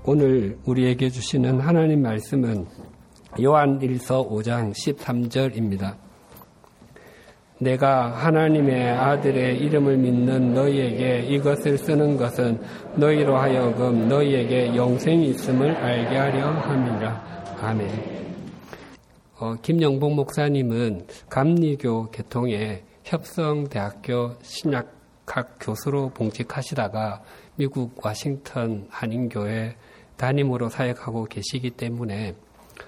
오늘 우리에게 주시는 하나님 말씀은 요한일서 5장 13절입니다. 내가 하나님의 아들의 이름을 믿는 너희에게 이것을 쓰는 것은 너희로 하여금 너희에게 영생이 있음을 알게 하려 함이라. 아멘. 김영복 목사님은 감리교 계통의 협성대학교 신약학 교수로 봉직하시다가 미국 워싱턴 한인교회 담임으로 사역하고 계시기 때문에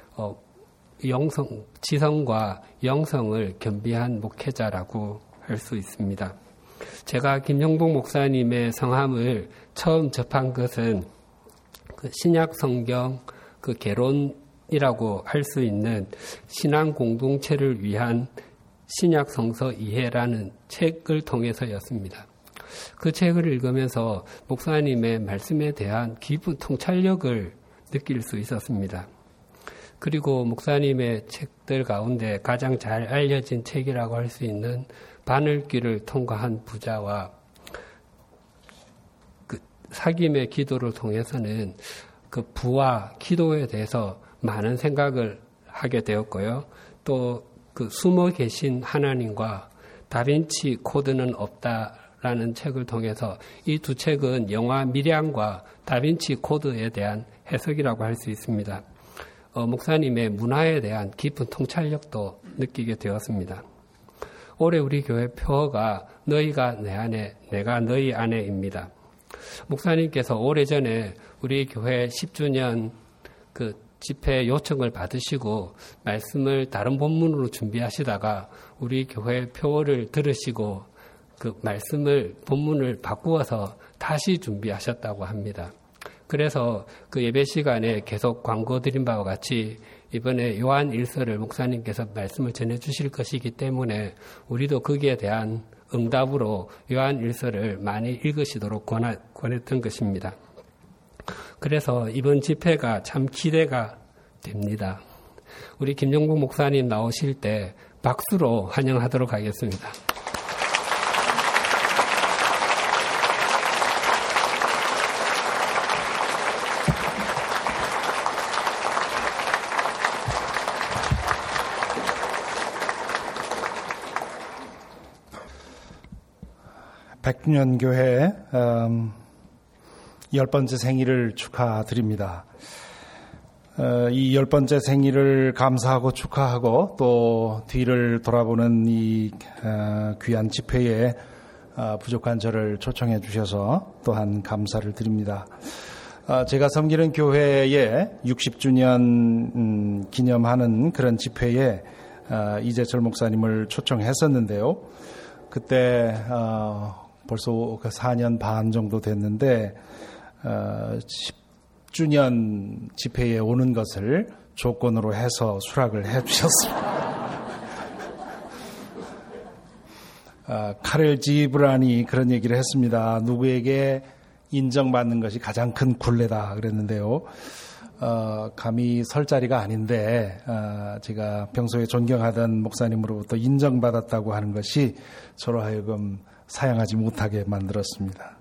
지성과 영성을 겸비한 목회자라고 할 수 있습니다. 제가 김영복 목사님의 성함을 처음 접한 것은 신약 성경 개론이라고 할 수 있는 신앙 공동체를 위한 신약 성서 이해라는 책을 통해서였습니다. 그 책을 읽으면서 목사님의 말씀에 대한 깊은 통찰력을 느낄 수 있었습니다. 그리고 목사님의 책들 가운데 가장 잘 알려진 책이라고 할 수 있는 바늘길을 통과한 부자와 사김의 기도를 통해서는 부와 기도에 대해서 많은 생각을 하게 되었고요. 또 숨어 계신 하나님과 다빈치 코드는 없다라는 책을 통해서 이 두 책은 영화 미량과 다빈치 코드에 대한 해석이라고 할 수 있습니다. 목사님의 문화에 대한 깊은 통찰력도 느끼게 되었습니다. 올해 우리 교회 표어가 너희가 내 안에, 내가 너희 안에입니다. 목사님께서 오래전에 우리 교회 10주년 집회 요청을 받으시고 말씀을 다른 본문으로 준비하시다가 우리 교회 표어를 들으시고 본문을 바꾸어서 다시 준비하셨다고 합니다. 그래서 예배 시간에 계속 광고 드린 바와 같이 이번에 요한 일서를 목사님께서 말씀을 전해주실 것이기 때문에 우리도 거기에 대한 응답으로 요한 일서를 많이 읽으시도록 권했던 것입니다. 그래서 이번 집회가 참 기대가 됩니다. 우리 김영복 목사님 나오실 때 박수로 환영하도록 하겠습니다. 백주년교회 10번째 생일을 축하드립니다. 이 10번째 생일을 감사하고 축하하고 또 뒤를 돌아보는 이 귀한 집회에 부족한 저를 초청해 주셔서 또한 감사를 드립니다. 제가 섬기는 교회에 60주년 기념하는 그런 집회에 이재철 목사님을 초청했었는데요. 그때 벌써 4년 반 정도 됐는데 10주년 집회에 오는 것을 조건으로 해서 수락을 해 주셨습니다. 카렐 지브란이 그런 얘기를 했습니다. 누구에게 인정받는 것이 가장 큰 굴레다 그랬는데요. 감히 설 자리가 아닌데 제가 평소에 존경하던 목사님으로부터 인정받았다고 하는 것이 저로 하여금 사양하지 못하게 만들었습니다.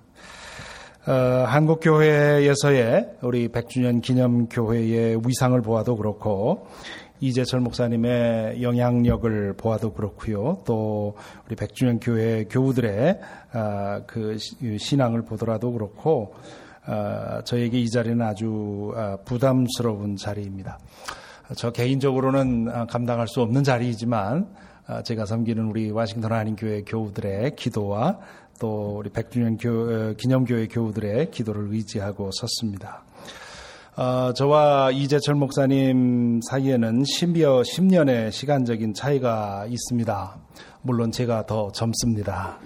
한국교회에서의 우리 100주년 기념교회의 위상을 보아도 그렇고 이재철 목사님의 영향력을 보아도 그렇고요. 또 우리 100주년 교회 교우들의 신앙을 보더라도 그렇고 저에게 이 자리는 아주 부담스러운 자리입니다. 저 개인적으로는 감당할 수 없는 자리이지만 제가 섬기는 우리 워싱턴 한인교회 교우들의 기도와 또 우리 100주년 기념교회 교우들의 기도를 의지하고 섰습니다. 저와 이재철 목사님 사이에는 10년의 시간적인 차이가 있습니다. 물론 제가 더 젊습니다.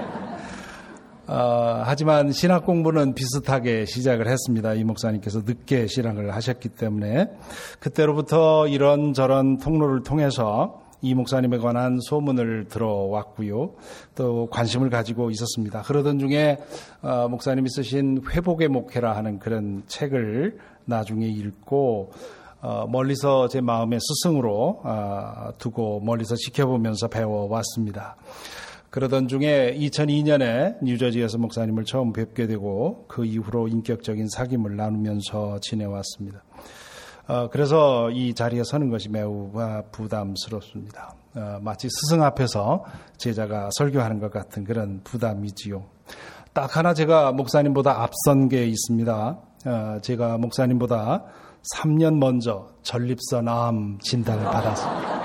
하지만 신학 공부는 비슷하게 시작을 했습니다. 이 목사님께서 늦게 신학을 하셨기 때문에 그때로부터 이런저런 통로를 통해서 이 목사님에 관한 소문을 들어왔고요. 또 관심을 가지고 있었습니다. 그러던 중에 목사님이 쓰신 회복의 목회라 하는 그런 책을 나중에 읽고 멀리서 제 마음의 스승으로 두고 멀리서 지켜보면서 배워왔습니다. 그러던 중에 2002년에 뉴저지에서 목사님을 처음 뵙게 되고 그 이후로 인격적인 사귐을 나누면서 지내왔습니다. 그래서 이 자리에 서는 것이 매우 부담스럽습니다. 마치 스승 앞에서 제자가 설교하는 것 같은 그런 부담이지요. 딱 하나 제가 목사님보다 앞선 게 있습니다. 제가 목사님보다 3년 먼저 전립선 암 진단을 받았습니다.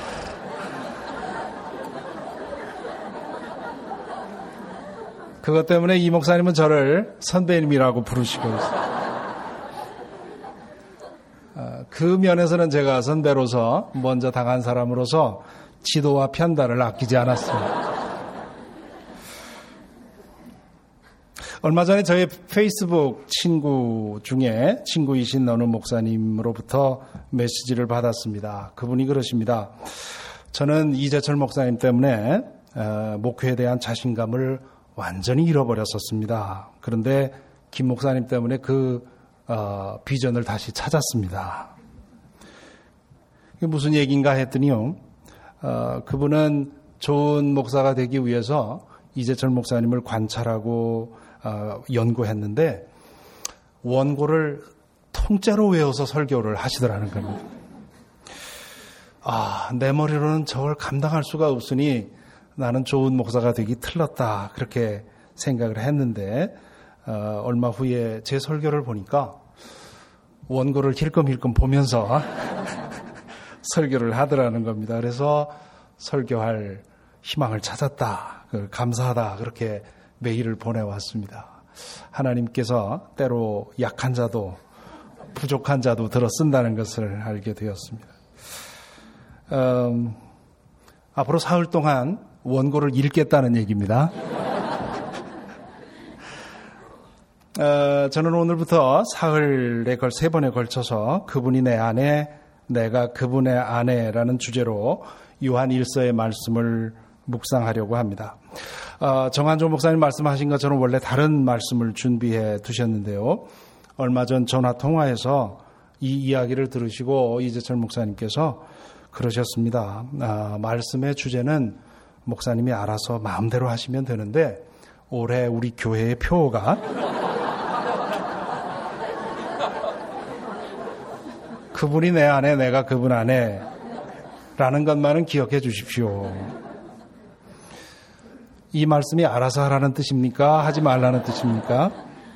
그것 때문에 이 목사님은 저를 선배님이라고 부르시고 있습니다. 그 면에서는 제가 선배로서 먼저 당한 사람으로서 지도와 편달을 아끼지 않았습니다. 얼마 전에 저의 페이스북 친구 중에 친구이신 어느 목사님으로부터 메시지를 받았습니다. 그분이 그러십니다. 저는 이재철 목사님 때문에 목회에 대한 자신감을 완전히 잃어버렸었습니다. 그런데 김 목사님 때문에 그 비전을 다시 찾았습니다. 이게 무슨 얘기인가 했더니요. 그분은 좋은 목사가 되기 위해서 이재철 목사님을 관찰하고 연구했는데 원고를 통째로 외워서 설교를 하시더라는 겁니다. 내 머리로는 저걸 감당할 수가 없으니 나는 좋은 목사가 되기 틀렸다 그렇게 생각을 했는데 얼마 후에 제 설교를 보니까 원고를 힐끔힐끔 보면서 설교를 하더라는 겁니다. 그래서 설교할 희망을 찾았다, 감사하다 그렇게 메일을 보내왔습니다. 하나님께서 때로 약한 자도 부족한 자도 들어 쓴다는 것을 알게 되었습니다. 앞으로 사흘 동안 원고를 읽겠다는 얘기입니다. 저는 오늘부터 사흘에 3번에 걸쳐서 그분이 내 아내, 내가 그분의 아내라는 주제로 요한 1서의 말씀을 묵상하려고 합니다. 정한종 목사님 말씀하신 것처럼 원래 다른 말씀을 준비해 두셨는데요. 얼마 전 전화 통화에서 이 이야기를 들으시고 이재철 목사님께서 그러셨습니다. 말씀의 주제는 목사님이 알아서 마음대로 하시면 되는데 올해 우리 교회의 표가 그분이 내 아내, 내가 그분 아내라는 것만은 기억해 주십시오. 이 말씀이 알아서 하라는 뜻입니까? 하지 말라는 뜻입니까?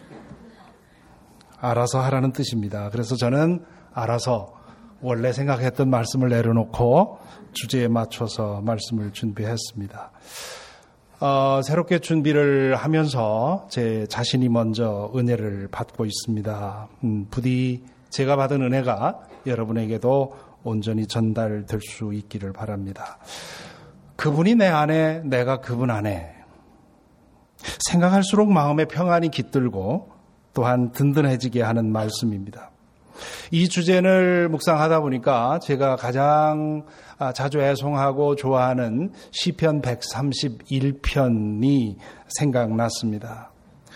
알아서 하라는 뜻입니다. 그래서 저는 알아서 원래 생각했던 말씀을 내려놓고 주제에 맞춰서 말씀을 준비했습니다. 새롭게 준비를 하면서 제 자신이 먼저 은혜를 받고 있습니다. 부디 제가 받은 은혜가 여러분에게도 온전히 전달될 수 있기를 바랍니다. 그분이 내 아내, 내가 그분 아내. 생각할수록 마음의 평안이 깃들고 또한 든든해지게 하는 말씀입니다. 이 주제를 묵상하다 보니까 제가 가장 자주 애송하고 좋아하는 시편 131편이 생각났습니다.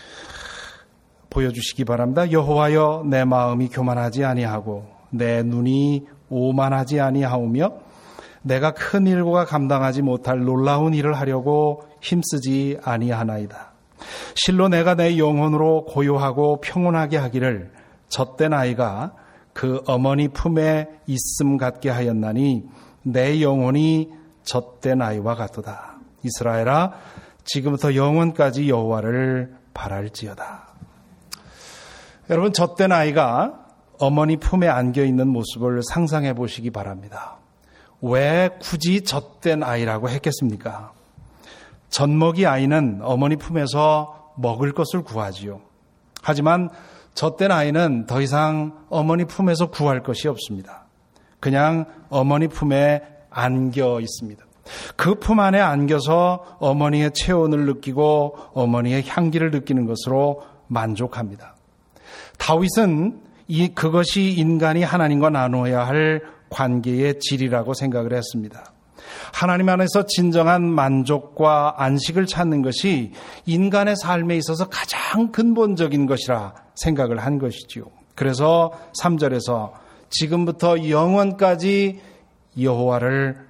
보여주시기 바랍니다. 여호와여, 내 마음이 교만하지 아니하고 내 눈이 오만하지 아니하오며 내가 큰 일과 감당하지 못할 놀라운 일을 하려고 힘쓰지 아니하나이다. 실로 내가 내 영혼으로 고요하고 평온하게 하기를 젖된 아이가 그 어머니 품에 있음 같게 하였나니 내 영혼이 젖된 아이와 같도다. 이스라엘아, 지금부터 영원까지 여호와를 바랄지어다. 여러분, 젖된 아이가 어머니 품에 안겨있는 모습을 상상해 보시기 바랍니다. 왜 굳이 젖된 아이라고 했겠습니까? 젖먹이 아이는 어머니 품에서 먹을 것을 구하지요. 하지만 젖된 아이는 더 이상 어머니 품에서 구할 것이 없습니다. 그냥 어머니 품에 안겨 있습니다. 그 품 안에 안겨서 어머니의 체온을 느끼고 어머니의 향기를 느끼는 것으로 만족합니다. 다윗은 그것이 인간이 하나님과 나누어야 할 관계의 질이라고 생각을 했습니다. 하나님 안에서 진정한 만족과 안식을 찾는 것이 인간의 삶에 있어서 가장 근본적인 것이라 생각을 한 것이지요. 그래서 3절에서 지금부터 영원까지 여호와를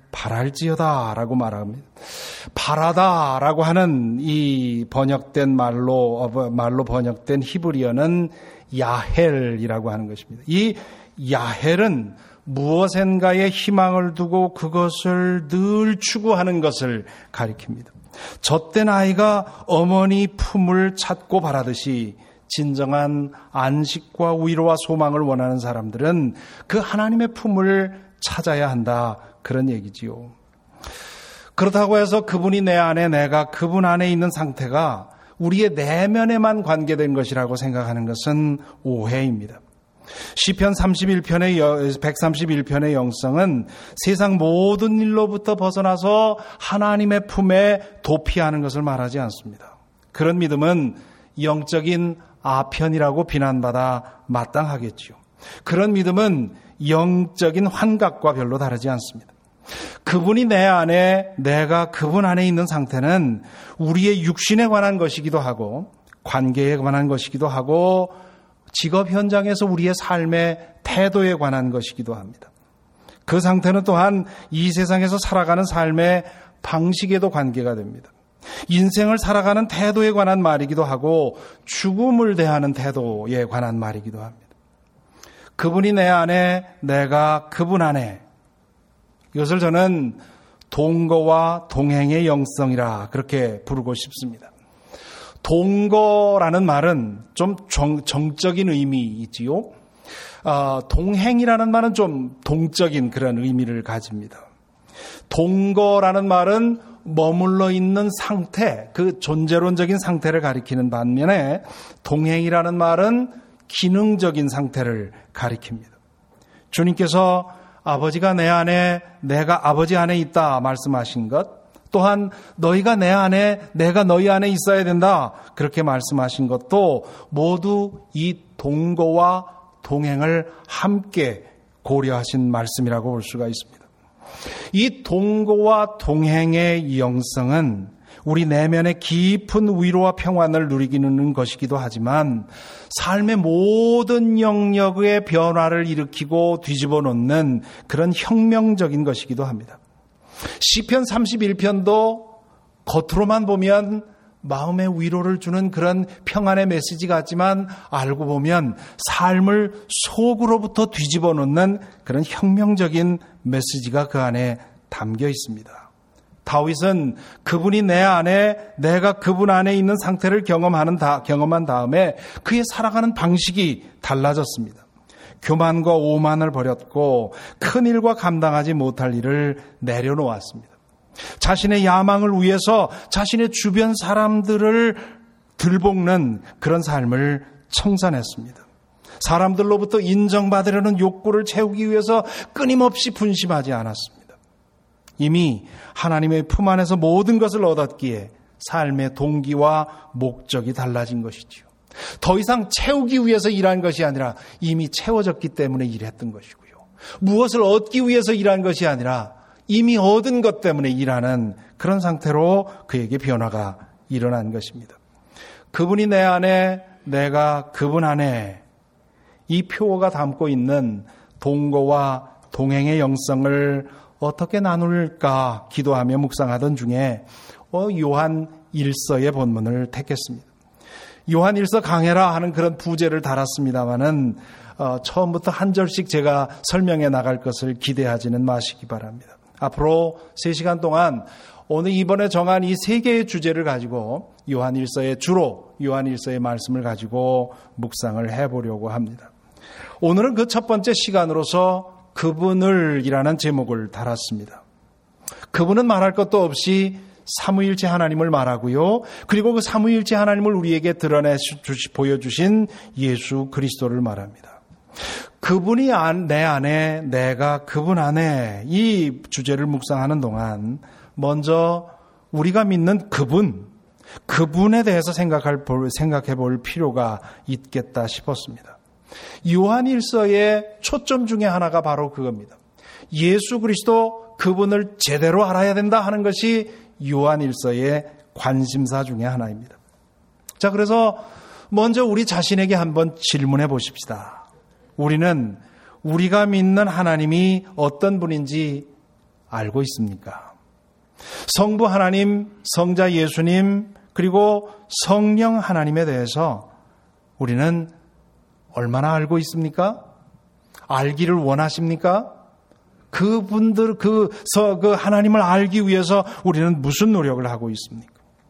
바랄지어다라고 말합니다. 바라다라고 하는 이 번역된 말로 번역된 히브리어는 야헬이라고 하는 것입니다. 이 야헬은 무엇인가에 희망을 두고 그것을 늘 추구하는 것을 가리킵니다. 젖된 아이가 어머니 품을 찾고 바라듯이 진정한 안식과 위로와 소망을 원하는 사람들은 그 하나님의 품을 찾아야 한다. 그런 얘기지요. 그렇다고 해서 그분이 내 안에 내가 그분 안에 있는 상태가 우리의 내면에만 관계된 것이라고 생각하는 것은 오해입니다. 시편 131편의 영성은 세상 모든 일로부터 벗어나서 하나님의 품에 도피하는 것을 말하지 않습니다. 그런 믿음은 영적인 아편이라고 비난받아 마땅하겠지요. 그런 믿음은 영적인 환각과 별로 다르지 않습니다. 그분이 내 안에, 내가 그분 안에 있는 상태는 우리의 육신에 관한 것이기도 하고 관계에 관한 것이기도 하고 직업 현장에서 우리의 삶의 태도에 관한 것이기도 합니다. 그 상태는 또한 이 세상에서 살아가는 삶의 방식에도 관계가 됩니다. 인생을 살아가는 태도에 관한 말이기도 하고 죽음을 대하는 태도에 관한 말이기도 합니다. 그분이 내 안에, 내가 그분 안에, 이것을 저는 동거와 동행의 영성이라 그렇게 부르고 싶습니다. 동거라는 말은 좀 정적인 의미이지요. 동행이라는 말은 좀 동적인 그런 의미를 가집니다. 동거라는 말은 머물러 있는 상태, 그 존재론적인 상태를 가리키는 반면에 동행이라는 말은 기능적인 상태를 가리킵니다. 주님께서 아버지가 내 안에, 내가 아버지 안에 있다 말씀하신 것, 또한 너희가 내 안에, 내가 너희 안에 있어야 된다 그렇게 말씀하신 것도 모두 이 동거와 동행을 함께 고려하신 말씀이라고 볼 수가 있습니다. 이 동거와 동행의 영성은 우리 내면의 깊은 위로와 평안을 누리기는 것이기도 하지만 삶의 모든 영역의 변화를 일으키고 뒤집어 놓는 그런 혁명적인 것이기도 합니다. 시편 31편도 겉으로만 보면 마음의 위로를 주는 그런 평안의 메시지 같지만 알고 보면 삶을 속으로부터 뒤집어 놓는 그런 혁명적인 메시지가 그 안에 담겨 있습니다. 다윗은 그분이 내 안에, 내가 그분 안에 있는 상태를 경험한 다음에 그의 살아가는 방식이 달라졌습니다. 교만과 오만을 버렸고 큰 일과 감당하지 못할 일을 내려놓았습니다. 자신의 야망을 위해서 자신의 주변 사람들을 들볶는 그런 삶을 청산했습니다. 사람들로부터 인정받으려는 욕구를 채우기 위해서 끊임없이 분심하지 않았습니다. 이미 하나님의 품 안에서 모든 것을 얻었기에 삶의 동기와 목적이 달라진 것이지요. 더 이상 채우기 위해서 일한 것이 아니라 이미 채워졌기 때문에 일했던 것이고요. 무엇을 얻기 위해서 일한 것이 아니라 이미 얻은 것 때문에 일하는 그런 상태로 그에게 변화가 일어난 것입니다. 그분이 내 안에, 내가 그분 안에, 이 표어가 담고 있는 동거와 동행의 영성을 어떻게 나눌까 기도하며 묵상하던 중에 요한 1서의 본문을 택했습니다. 요한 1서 강해라 하는 그런 부제를 달았습니다마는 처음부터 한 절씩 제가 설명해 나갈 것을 기대하지는 마시기 바랍니다. 앞으로 3시간 동안 오늘 이번에 정한 이 3개의 주제를 가지고 요한 1서의 말씀을 가지고 묵상을 해보려고 합니다. 오늘은 그 첫 번째 시간으로서 그분을 이라는 제목을 달았습니다. 그분은 말할 것도 없이 삼위일체 하나님을 말하고요. 그리고 그 삼위일체 하나님을 우리에게 보여주신 예수 그리스도를 말합니다. 그분이 내 안에, 내가 그분 안에, 이 주제를 묵상하는 동안 먼저 우리가 믿는 그분에 대해서 생각해 볼 필요가 있겠다 싶었습니다. 요한 1서의 초점 중에 하나가 바로 그겁니다. 예수 그리스도 그분을 제대로 알아야 된다 하는 것이 요한 1서의 관심사 중에 하나입니다. 자, 그래서 먼저 우리 자신에게 한번 질문해 보십시다. 우리가 믿는 하나님이 어떤 분인지 알고 있습니까? 성부 하나님, 성자 예수님, 그리고 성령 하나님에 대해서 우리는 얼마나 알고 있습니까? 알기를 원하십니까? 그분들, 그 하나님을 알기 위해서 우리는 무슨 노력을 하고 있습니까?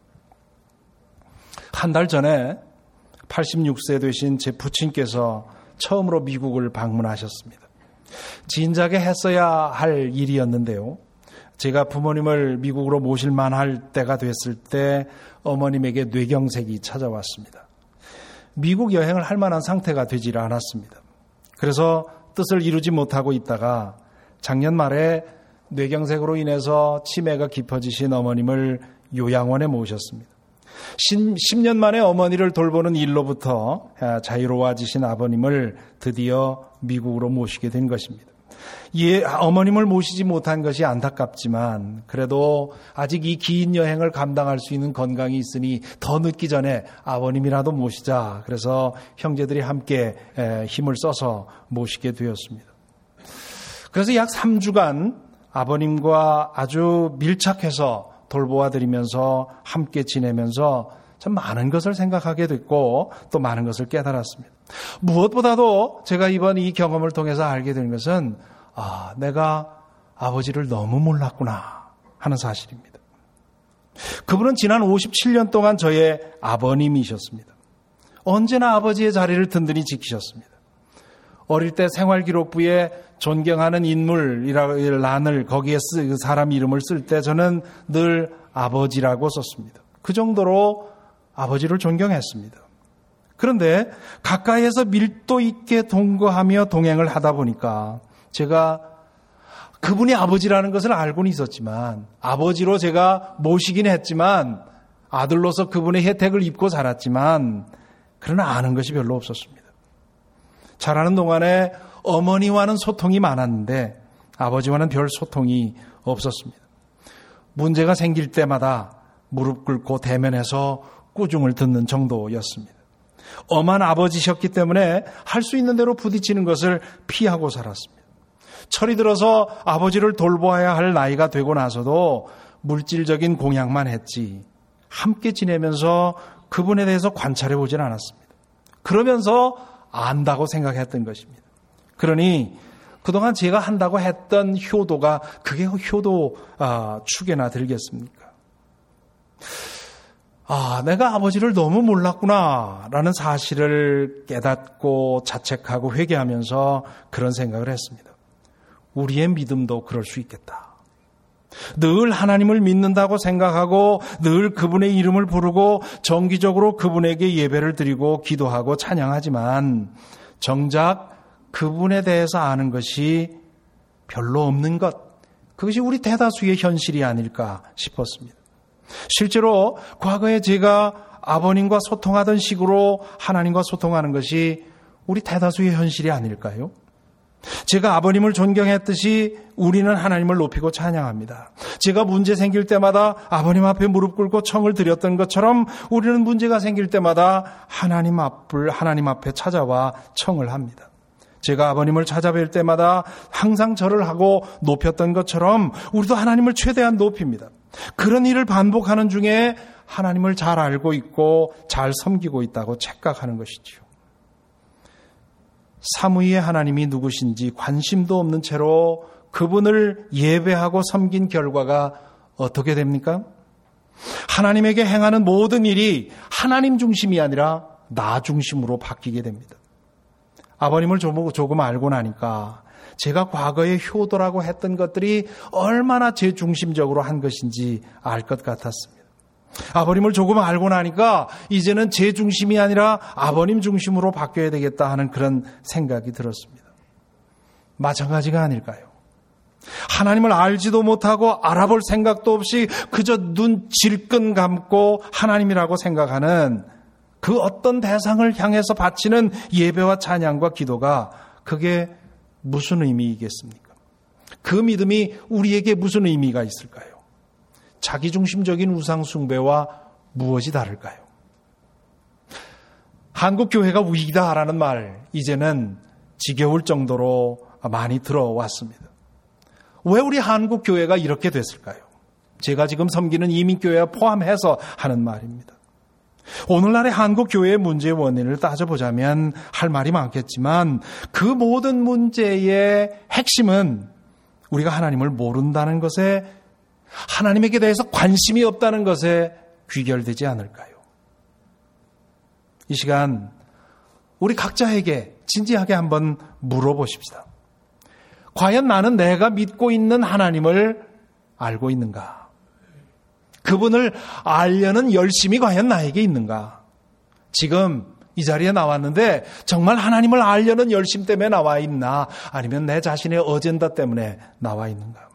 한 달 전에 86세 되신 제 부친께서 처음으로 미국을 방문하셨습니다. 진작에 했어야 할 일이었는데요. 제가 부모님을 미국으로 모실 만할 때가 됐을 때 어머님에게 뇌경색이 찾아왔습니다. 미국 여행을 할 만한 상태가 되질 않았습니다. 그래서 뜻을 이루지 못하고 있다가 작년 말에 뇌경색으로 인해서 치매가 깊어지신 어머님을 요양원에 모셨습니다. 10년 만에 어머니를 돌보는 일로부터 자유로워지신 아버님을 드디어 미국으로 모시게 된 것입니다. 어머님을 모시지 못한 것이 안타깝지만 그래도 아직 이 긴 여행을 감당할 수 있는 건강이 있으니 더 늦기 전에 아버님이라도 모시자. 그래서 형제들이 함께 힘을 써서 모시게 되었습니다. 그래서 약 3주간 아버님과 아주 밀착해서 돌보아 드리면서 함께 지내면서 참 많은 것을 생각하게 됐고 또 많은 것을 깨달았습니다. 무엇보다도 제가 이번 이 경험을 통해서 알게 된 것은 내가 아버지를 너무 몰랐구나 하는 사실입니다. 그분은 지난 57년 동안 저의 아버님이셨습니다. 언제나 아버지의 자리를 든든히 지키셨습니다. 어릴 때 생활기록부에 존경하는 인물이라는 란을 거기에 사람 이름을 쓸 때 저는 늘 아버지라고 썼습니다. 그 정도로 아버지를 존경했습니다. 그런데 가까이에서 밀도 있게 동거하며 동행을 하다 보니까 제가 그분이 아버지라는 것을 알고는 있었지만 아버지로 제가 모시긴 했지만 아들로서 그분의 혜택을 입고 자랐지만 그러나 아는 것이 별로 없었습니다. 자라는 동안에 어머니와는 소통이 많았는데 아버지와는 별 소통이 없었습니다. 문제가 생길 때마다 무릎 꿇고 대면해서 꾸중을 듣는 정도였습니다. 엄한 아버지셨기 때문에 할 수 있는 대로 부딪히는 것을 피하고 살았습니다. 철이 들어서 아버지를 돌보아야 할 나이가 되고 나서도 물질적인 공양만 했지 함께 지내면서 그분에 대해서 관찰해 보진 않았습니다. 그러면서 안다고 생각했던 것입니다. 그러니 그동안 제가 한다고 했던 효도가 그게 효도 축에나 들겠습니까? 내가 아버지를 너무 몰랐구나 라는 사실을 깨닫고 자책하고 회개하면서 그런 생각을 했습니다. 우리의 믿음도 그럴 수 있겠다. 늘 하나님을 믿는다고 생각하고 늘 그분의 이름을 부르고 정기적으로 그분에게 예배를 드리고 기도하고 찬양하지만 정작 그분에 대해서 아는 것이 별로 없는 것, 그것이 우리 대다수의 현실이 아닐까 싶었습니다. 실제로 과거에 제가 아버님과 소통하던 식으로 하나님과 소통하는 것이 우리 대다수의 현실이 아닐까요? 제가 아버님을 존경했듯이 우리는 하나님을 높이고 찬양합니다. 제가 문제 생길 때마다 아버님 앞에 무릎 꿇고 청을 드렸던 것처럼 우리는 문제가 생길 때마다 하나님 앞에 찾아와 청을 합니다. 제가 아버님을 찾아뵐 때마다 항상 절을 하고 높였던 것처럼 우리도 하나님을 최대한 높입니다. 그런 일을 반복하는 중에 하나님을 잘 알고 있고 잘 섬기고 있다고 착각하는 것이지요. 사무이의 하나님이 누구신지 관심도 없는 채로 그분을 예배하고 섬긴 결과가 어떻게 됩니까? 하나님에게 행하는 모든 일이 하나님 중심이 아니라 나 중심으로 바뀌게 됩니다. 아버님을 조금 알고 나니까 제가 과거에 효도라고 했던 것들이 얼마나 제 중심적으로 한 것인지 알 것 같았습니다. 아버님을 조금 알고 나니까 이제는 제 중심이 아니라 아버님 중심으로 바뀌어야 되겠다 하는 그런 생각이 들었습니다. 마찬가지가 아닐까요? 하나님을 알지도 못하고 알아볼 생각도 없이 그저 눈 질끈 감고 하나님이라고 생각하는 그 어떤 대상을 향해서 바치는 예배와 찬양과 기도가 그게 무슨 의미이겠습니까? 그 믿음이 우리에게 무슨 의미가 있을까요? 자기중심적인 우상숭배와 무엇이 다를까요? 한국교회가 위기다라는 말 이제는 지겨울 정도로 많이 들어왔습니다. 왜 우리 한국 교회가 이렇게 됐을까요? 제가 지금 섬기는 이민교회와 포함해서 하는 말입니다. 오늘날의 한국 교회의 문제의 원인을 따져보자면 할 말이 많겠지만 그 모든 문제의 핵심은 우리가 하나님을 모른다는 것에, 하나님에게 대해서 관심이 없다는 것에 귀결되지 않을까요? 이 시간 우리 각자에게 진지하게 한번 물어보십시다. 과연 나는 내가 믿고 있는 하나님을 알고 있는가? 그분을 알려는 열심이 과연 나에게 있는가? 지금 이 자리에 나왔는데 정말 하나님을 알려는 열심 때문에 나와 있나? 아니면 내 자신의 어젠다 때문에 나와 있는가?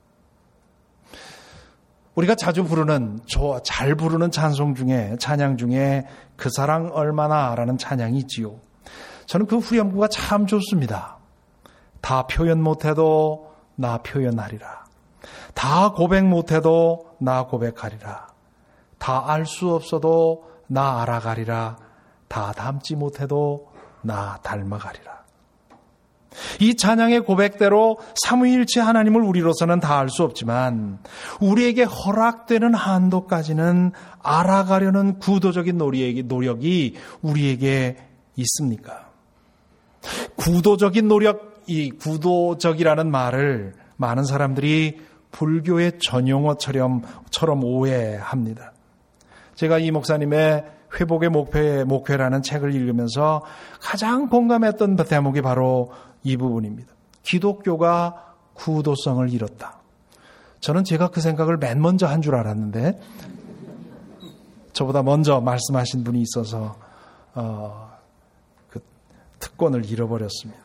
우리가 자주 부르는, 잘 부르는 찬양 중에 그 사랑 얼마나 라는 찬양이 있지요. 저는 그 후렴구가 참 좋습니다. 다 표현 못해도 나 표현하리라. 다 고백 못해도 나 고백하리라. 다 알 수 없어도 나 알아가리라. 다 닮지 못해도 나 닮아가리라. 이 찬양의 고백대로 삼위일체 하나님을 우리로서는 다 알 수 없지만 우리에게 허락되는 한도까지는 알아가려는 구도적인 노력이 우리에게 있습니까? 구도적인 노력, 이 구도적이라는 말을 많은 사람들이 불교의 전용어처럼 오해합니다. 제가 이 목사님의 회복의 목회라는 책을 읽으면서 가장 공감했던 대목이 바로 이 부분입니다. 기독교가 구도성을 잃었다. 저는 제가 그 생각을 맨 먼저 한 줄 알았는데 저보다 먼저 말씀하신 분이 있어서 그 특권을 잃어버렸습니다.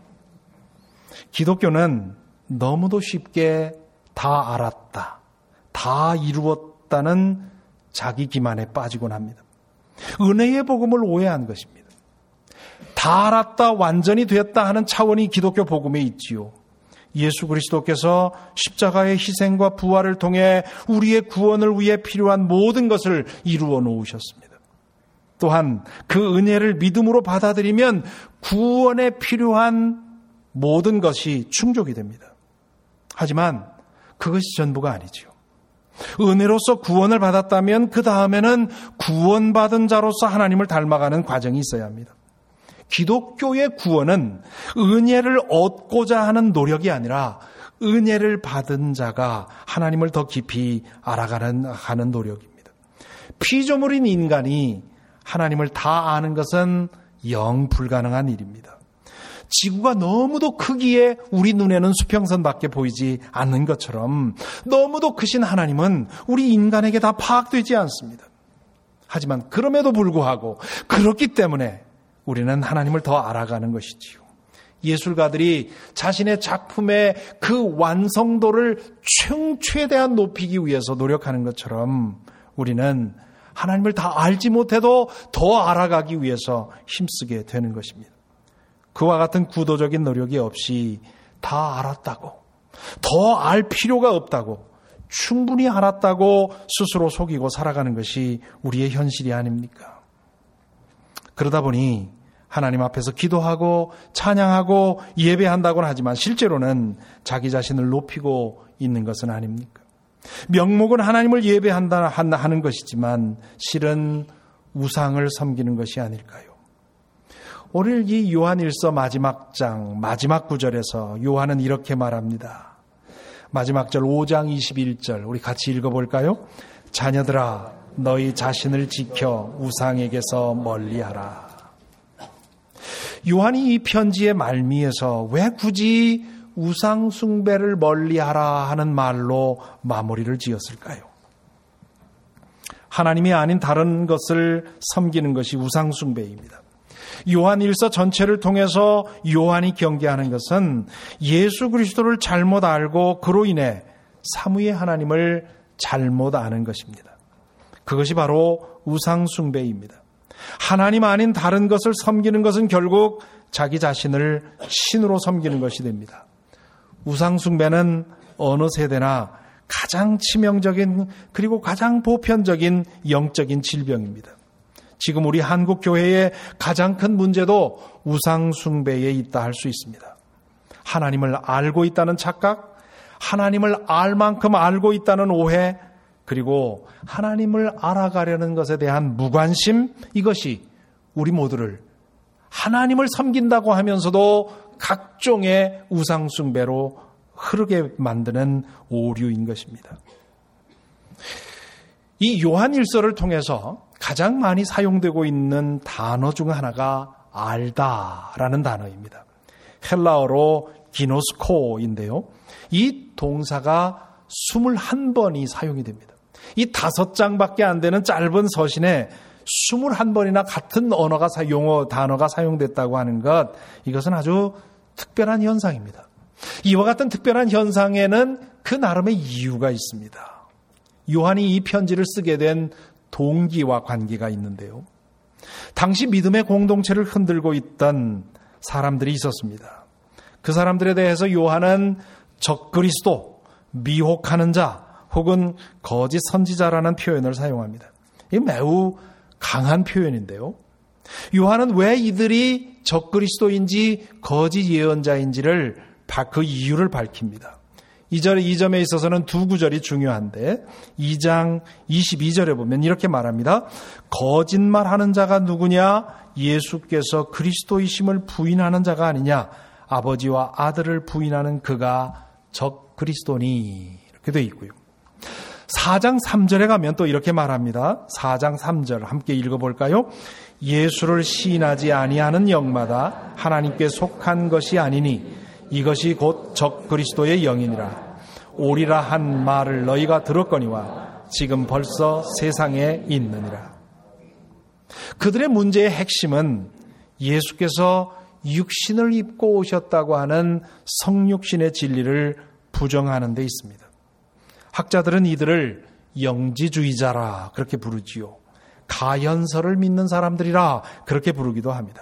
기독교는 너무도 쉽게 다 알았다, 다 이루었다는 자기 기만에 빠지곤 합니다. 은혜의 복음을 오해한 것입니다. 다 알았다, 완전히 됐다 하는 차원이 기독교 복음에 있지요. 예수 그리스도께서 십자가의 희생과 부활을 통해 우리의 구원을 위해 필요한 모든 것을 이루어 놓으셨습니다. 또한 그 은혜를 믿음으로 받아들이면 구원에 필요한 모든 것이 충족이 됩니다. 하지만 그것이 전부가 아니지요. 은혜로서 구원을 받았다면 그 다음에는 구원받은 자로서 하나님을 닮아가는 과정이 있어야 합니다. 기독교의 구원은 은혜를 얻고자 하는 노력이 아니라 은혜를 받은 자가 하나님을 더 깊이 알아가는 노력입니다. 피조물인 인간이 하나님을 다 아는 것은 영 불가능한 일입니다. 지구가 너무도 크기에 우리 눈에는 수평선밖에 보이지 않는 것처럼 너무도 크신 하나님은 우리 인간에게 다 파악되지 않습니다. 하지만 그럼에도 불구하고 그렇기 때문에 우리는 하나님을 더 알아가는 것이지요. 예술가들이 자신의 작품의 그 완성도를 최대한 높이기 위해서 노력하는 것처럼 우리는 하나님을 다 알지 못해도 더 알아가기 위해서 힘쓰게 되는 것입니다. 그와 같은 구도적인 노력이 없이 다 알았다고, 더 알 필요가 없다고, 충분히 알았다고 스스로 속이고 살아가는 것이 우리의 현실이 아닙니까? 그러다 보니 하나님 앞에서 기도하고 찬양하고 예배한다고는 하지만 실제로는 자기 자신을 높이고 있는 것은 아닙니까? 명목은 하나님을 예배한다 하는 것이지만 실은 우상을 섬기는 것이 아닐까요? 오늘 이 요한일서 마지막 장 마지막 구절에서 요한은 이렇게 말합니다. 마지막 절 5장 21절 우리 같이 읽어볼까요? 자녀들아 너희 자신을 지켜 우상에게서 멀리하라. 요한이 이 편지의 말미에서 왜 굳이 우상 숭배를 멀리하라 하는 말로 마무리를 지었을까요? 하나님이 아닌 다른 것을 섬기는 것이 우상 숭배입니다. 요한일서 전체를 통해서 요한이 경계하는 것은 예수 그리스도를 잘못 알고 그로 인해 삼위의 하나님을 잘못 아는 것입니다. 그것이 바로 우상 숭배입니다. 하나님 아닌 다른 것을 섬기는 것은 결국 자기 자신을 신으로 섬기는 것이 됩니다. 우상 숭배는 어느 세대나 가장 치명적인 그리고 가장 보편적인 영적인 질병입니다. 지금 우리 한국 교회의 가장 큰 문제도 우상 숭배에 있다 할 수 있습니다. 하나님을 알고 있다는 착각, 하나님을 알 만큼 알고 있다는 오해, 그리고 하나님을 알아가려는 것에 대한 무관심, 이것이 우리 모두를 하나님을 섬긴다고 하면서도 각종의 우상숭배로 흐르게 만드는 오류인 것입니다. 이 요한일서를 통해서 가장 많이 사용되고 있는 단어 중 하나가 알다라는 단어입니다. 헬라어로 기노스코인데요. 이 동사가 21번이 사용이 됩니다. 이 5장밖에 안 되는 짧은 서신에 21번이나 같은 언어가 용어 단어가 사용됐다고 하는 것, 이것은 아주 특별한 현상입니다. 이와 같은 특별한 현상에는 그 나름의 이유가 있습니다. 요한이 이 편지를 쓰게 된 동기와 관계가 있는데요. 당시 믿음의 공동체를 흔들고 있던 사람들이 있었습니다. 그 사람들에 대해서 요한은 적그리스도, 미혹하는 자, 혹은 거짓 선지자라는 표현을 사용합니다. 이게 매우 강한 표현인데요. 요한은 왜 이들이 적그리스도인지 거짓 예언자인지를 그 이유를 밝힙니다. 이 점에 있어서는 두 구절이 중요한데 2장 22절에 보면 이렇게 말합니다. 거짓말하는 자가 누구냐? 예수께서 그리스도이심을 부인하는 자가 아니냐? 아버지와 아들을 부인하는 그가 적그리스도니. 이렇게 되어 있고요. 4장 3절에 가면 또 이렇게 말합니다. 4장 3절 함께 읽어볼까요? 예수를 시인하지 아니하는 영마다 하나님께 속한 것이 아니니 이것이 곧 적그리스도의 영이니라. 오리라 한 말을 너희가 들었거니와 지금 벌써 세상에 있느니라. 그들의 문제의 핵심은 예수께서 육신을 입고 오셨다고 하는 성육신의 진리를 부정하는 데 있습니다. 학자들은 이들을 영지주의자라 그렇게 부르지요. 가현설을 믿는 사람들이라 그렇게 부르기도 합니다.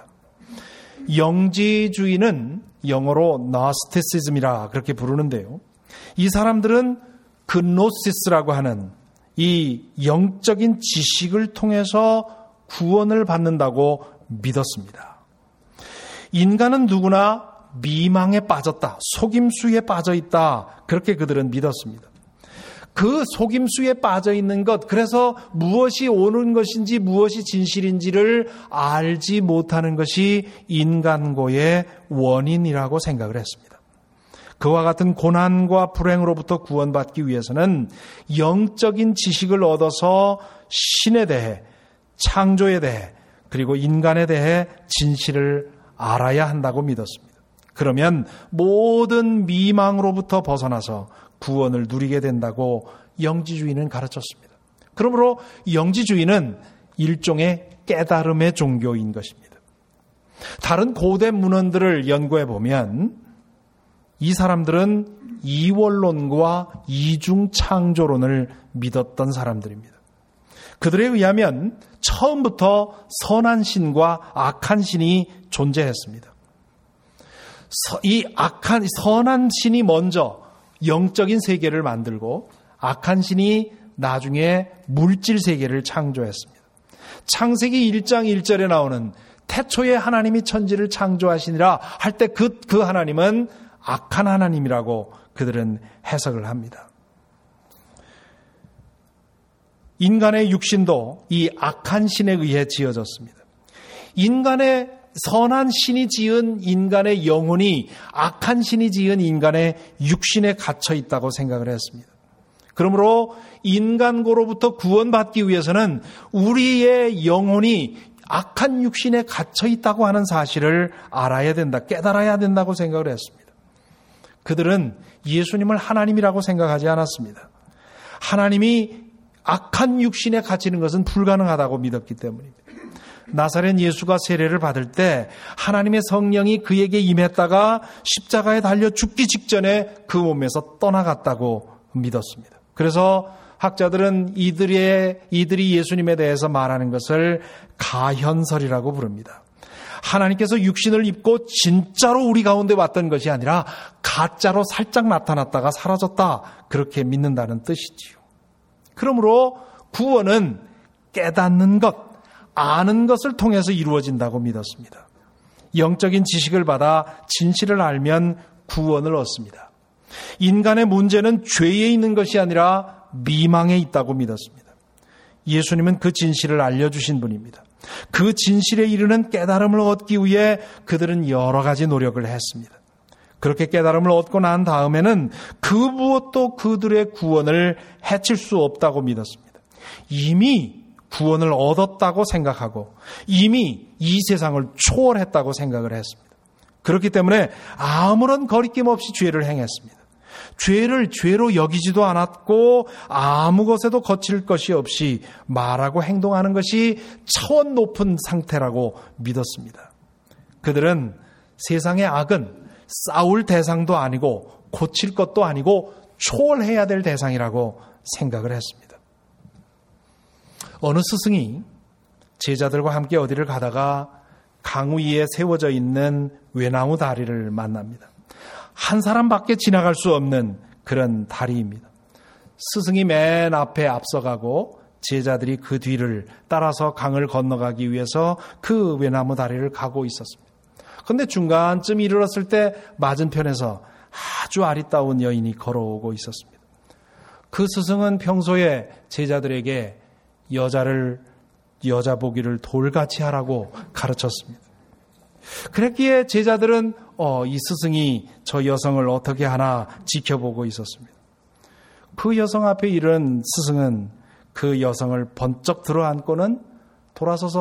영지주의는 영어로 나스티시즘이라 그렇게 부르는데요. 이 사람들은 그노시스라고 하는 이 영적인 지식을 통해서 구원을 받는다고 믿었습니다. 인간은 누구나 미망에 빠졌다, 속임수에 빠져 있다, 그렇게 그들은 믿었습니다. 그 속임수에 빠져 있는 것, 그래서 무엇이 옳은 것인지 무엇이 진실인지를 알지 못하는 것이 인간고의 원인이라고 생각을 했습니다. 그와 같은 고난과 불행으로부터 구원받기 위해서는 영적인 지식을 얻어서 신에 대해, 창조에 대해, 그리고 인간에 대해 진실을 알아야 한다고 믿었습니다. 그러면 모든 미망으로부터 벗어나서 구원을 누리게 된다고 영지주의는 가르쳤습니다. 그러므로 영지주의는 일종의 깨달음의 종교인 것입니다. 다른 고대 문헌들을 연구해 보면 이 사람들은 이원론과 이중창조론을 믿었던 사람들입니다. 그들에 의하면 처음부터 선한 신과 악한 신이 존재했습니다. 이 선한 신이 먼저 영적인 세계를 만들고 악한 신이 나중에 물질 세계를 창조했습니다. 창세기 1장 1절에 나오는 태초에 하나님이 천지를 창조하시니라 할 때 그 하나님은 악한 하나님이라고 그들은 해석을 합니다. 인간의 육신도 이 악한 신에 의해 지어졌습니다. 인간의 선한 신이 지은 인간의 영혼이 악한 신이 지은 인간의 육신에 갇혀 있다고 생각을 했습니다. 그러므로 인간고로부터 구원받기 위해서는 우리의 영혼이 악한 육신에 갇혀 있다고 하는 사실을 알아야 된다, 깨달아야 된다고 생각을 했습니다. 그들은 예수님을 하나님이라고 생각하지 않았습니다. 하나님이 악한 육신에 갇히는 것은 불가능하다고 믿었기 때문입니다. 나사렛 예수가 세례를 받을 때 하나님의 성령이 그에게 임했다가 십자가에 달려 죽기 직전에 그 몸에서 떠나갔다고 믿었습니다. 그래서 학자들은 이들이 예수님에 대해서 말하는 것을 가현설이라고 부릅니다. 하나님께서 육신을 입고 진짜로 우리 가운데 왔던 것이 아니라 가짜로 살짝 나타났다가 사라졌다, 그렇게 믿는다는 뜻이지요. 그러므로 구원은 깨닫는 것, 아는 것을 통해서 이루어진다고 믿었습니다. 영적인 지식을 받아 진실을 알면 구원을 얻습니다. 인간의 문제는 죄에 있는 것이 아니라 미망에 있다고 믿었습니다. 예수님은 그 진실을 알려주신 분입니다. 그 진실에 이르는 깨달음을 얻기 위해 그들은 여러 가지 노력을 했습니다. 그렇게 깨달음을 얻고 난 다음에는 그 무엇도 그들의 구원을 해칠 수 없다고 믿었습니다. 이미 구원을 얻었다고 생각하고 이미 이 세상을 초월했다고 생각을 했습니다. 그렇기 때문에 아무런 거리낌 없이 죄를 행했습니다. 죄를 죄로 여기지도 않았고 아무 것에도 거칠 것이 없이 말하고 행동하는 것이 차원 높은 상태라고 믿었습니다. 그들은 세상의 악은 싸울 대상도 아니고 고칠 것도 아니고 초월해야 될 대상이라고 생각을 했습니다. 어느 스승이 제자들과 함께 어디를 가다가 강 위에 세워져 있는 외나무 다리를 만납니다. 한 사람밖에 지나갈 수 없는 그런 다리입니다. 스승이 맨 앞에 앞서가고 제자들이 그 뒤를 따라서 강을 건너가기 위해서 그 외나무 다리를 가고 있었습니다. 그런데 중간쯤 이르렀을 때 맞은편에서 아주 아리따운 여인이 걸어오고 있었습니다. 그 스승은 평소에 제자들에게 여자 보기를 돌같이 하라고 가르쳤습니다. 그랬기에 제자들은 이 스승이 저 여성을 어떻게 하나 지켜보고 있었습니다. 그 여성 앞에 이른 스승은 그 여성을 번쩍 들어안고는 돌아서서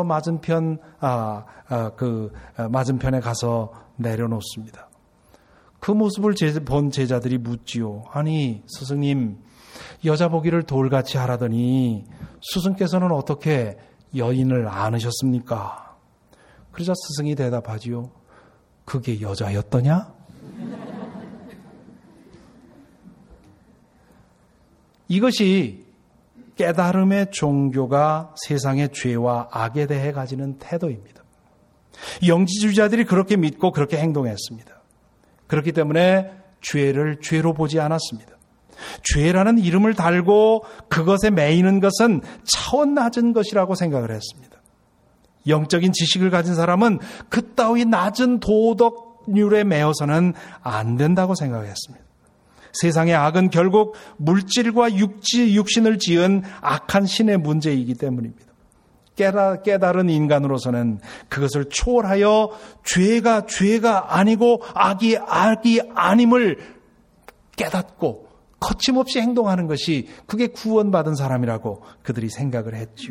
맞은편에 가서 내려놓습니다. 그 모습을 본 제자들이 묻지요. 아니 스승님, 여자 보기를 돌같이 하라더니 스승께서는 어떻게 여인을 안으셨습니까? 그러자 스승이 대답하지요. 그게 여자였더냐? 이것이 깨달음의 종교가 세상의 죄와 악에 대해 가지는 태도입니다. 영지주의자들이 그렇게 믿고 그렇게 행동했습니다. 그렇기 때문에 죄를 죄로 보지 않았습니다. 죄라는 이름을 달고 그것에 매이는 것은 차원 낮은 것이라고 생각을 했습니다. 영적인 지식을 가진 사람은 그따위 낮은 도덕률에 매여서는 안 된다고 생각했습니다. 세상의 악은 결국 물질과 육신을 지은 악한 신의 문제이기 때문입니다. 깨달은 인간으로서는 그것을 초월하여 죄가 아니고 악이 아님을 깨닫고 거침없이 행동하는 것이 그게 구원받은 사람이라고 그들이 생각을 했지요.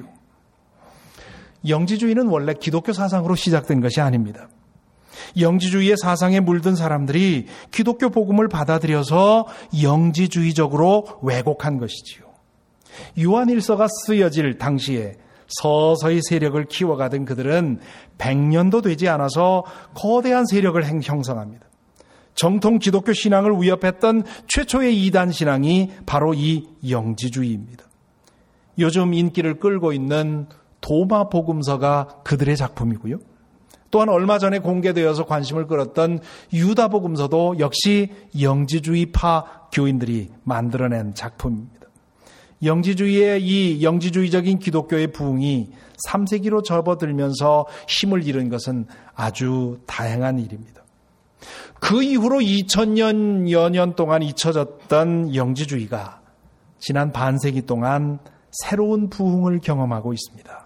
영지주의는 원래 기독교 사상으로 시작된 것이 아닙니다. 영지주의의 사상에 물든 사람들이 기독교 복음을 받아들여서 영지주의적으로 왜곡한 것이지요. 요한일서가 쓰여질 당시에 서서히 세력을 키워가던 그들은 100년도 되지 않아서 거대한 세력을 형성합니다. 정통 기독교 신앙을 위협했던 최초의 이단 신앙이 바로 이 영지주의입니다. 요즘 인기를 끌고 있는 도마 복음서가 그들의 작품이고요. 또한 얼마 전에 공개되어서 관심을 끌었던 유다 복음서도 역시 영지주의파 교인들이 만들어낸 작품입니다. 영지주의의 이 영지주의적인 기독교의 부흥이 3세기로 접어들면서 힘을 잃은 것은 아주 다행한 일입니다. 그 이후로 2000여 년 동안 잊혀졌던 영지주의가 지난 반세기 동안 새로운 부흥을 경험하고 있습니다.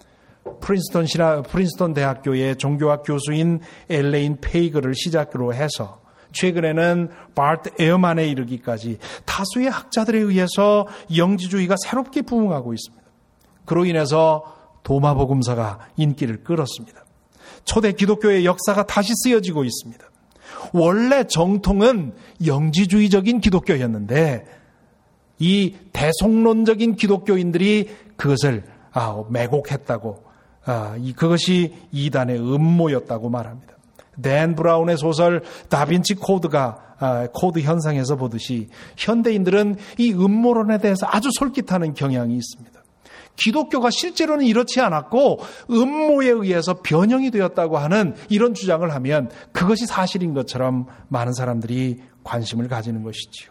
프린스턴 대학교의 종교학 교수인 엘레인 페이거를 시작으로 해서 최근에는 바트 에어만에 이르기까지 다수의 학자들에 의해서 영지주의가 새롭게 부흥하고 있습니다. 그로 인해서 도마복음서가 인기를 끌었습니다. 초대 기독교의 역사가 다시 쓰여지고 있습니다. 원래 정통은 영지주의적인 기독교였는데 이 대속론적인 기독교인들이 그것을 매곡했다고, 그것이 이단의 음모였다고 말합니다. 댄 브라운의 소설 다빈치 코드 현상에서 보듯이 현대인들은 이 음모론에 대해서 아주 솔깃하는 경향이 있습니다. 기독교가 실제로는 이렇지 않았고 음모에 의해서 변형이 되었다고 하는 이런 주장을 하면 그것이 사실인 것처럼 많은 사람들이 관심을 가지는 것이지요.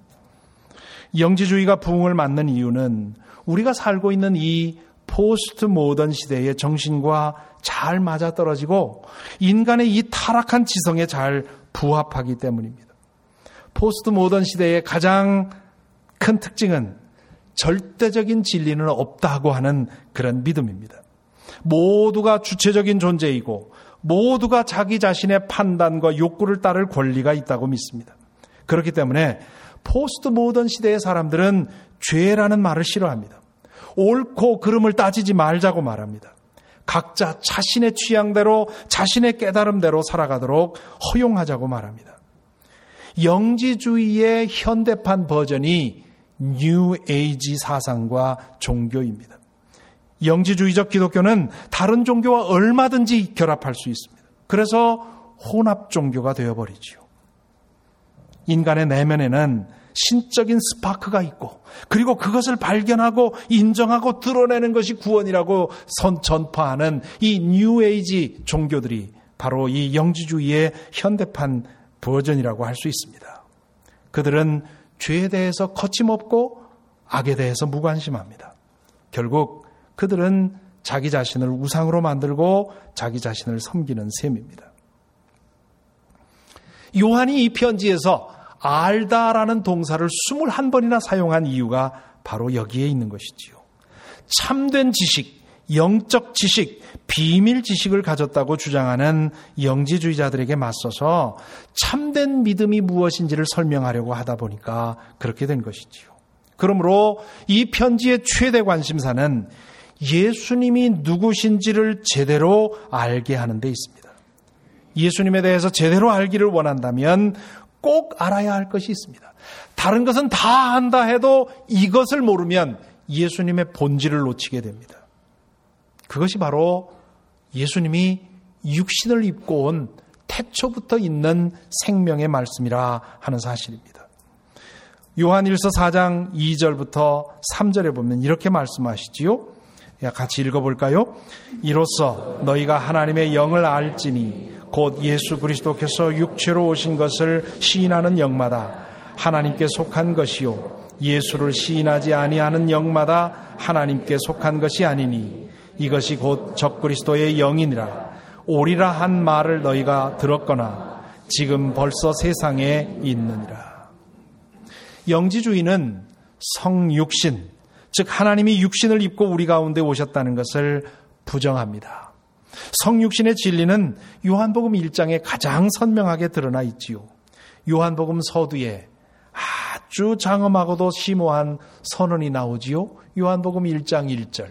영지주의가 부흥을 맞는 이유는 우리가 살고 있는 이 포스트 모던 시대의 정신과 잘 맞아떨어지고 인간의 이 타락한 지성에 잘 부합하기 때문입니다. 포스트 모던 시대의 가장 큰 특징은 절대적인 진리는 없다고 하는 그런 믿음입니다. 모두가 주체적인 존재이고 모두가 자기 자신의 판단과 욕구를 따를 권리가 있다고 믿습니다. 그렇기 때문에 포스트 모던 시대의 사람들은 죄라는 말을 싫어합니다. 옳고 그름을 따지지 말자고 말합니다. 각자 자신의 취향대로 자신의 깨달음대로 살아가도록 허용하자고 말합니다. 영지주의의 현대판 버전이 뉴 에이지 사상과 종교입니다. 영지주의적 기독교는 다른 종교와 얼마든지 결합할 수 있습니다. 그래서 혼합 종교가 되어버리지요. 인간의 내면에는 신적인 스파크가 있고 그리고 그것을 발견하고 인정하고 드러내는 것이 구원이라고 전파하는 이 뉴에이지 종교들이 바로 이 영지주의의 현대판 버전이라고 할 수 있습니다. 그들은 죄에 대해서 거침없고 악에 대해서 무관심합니다. 결국 그들은 자기 자신을 우상으로 만들고 자기 자신을 섬기는 셈입니다. 요한이 이 편지에서 알다라는 동사를 21번이나 사용한 이유가 바로 여기에 있는 것이지요. 참된 지식, 영적 지식, 비밀 지식을 가졌다고 주장하는 영지주의자들에게 맞서서 참된 믿음이 무엇인지를 설명하려고 하다 보니까 그렇게 된 것이지요. 그러므로 이 편지의 최대 관심사는 예수님이 누구신지를 제대로 알게 하는 데 있습니다. 예수님에 대해서 제대로 알기를 원한다면 꼭 알아야 할 것이 있습니다. 다른 것은 다 안다 해도 이것을 모르면 예수님의 본질을 놓치게 됩니다. 그것이 바로 예수님이 육신을 입고 온 태초부터 있는 생명의 말씀이라 하는 사실입니다. 요한일서 4장 2절부터 3절에 보면 이렇게 말씀하시지요. 같이 읽어볼까요? 이로써 너희가 하나님의 영을 알지니 곧 예수 그리스도께서 육체로 오신 것을 시인하는 영마다 하나님께 속한 것이요 예수를 시인하지 아니하는 영마다 하나님께 속한 것이 아니니 이것이 곧 적그리스도의 영이니라. 오리라 한 말을 너희가 들었거나 지금 벌써 세상에 있느니라. 영지주의는 성육신, 즉 하나님이 육신을 입고 우리 가운데 오셨다는 것을 부정합니다. 성육신의 진리는 요한복음 1장에 가장 선명하게 드러나 있지요. 요한복음 서두에 아주 장엄하고도 심오한 선언이 나오지요. 요한복음 1장 1절.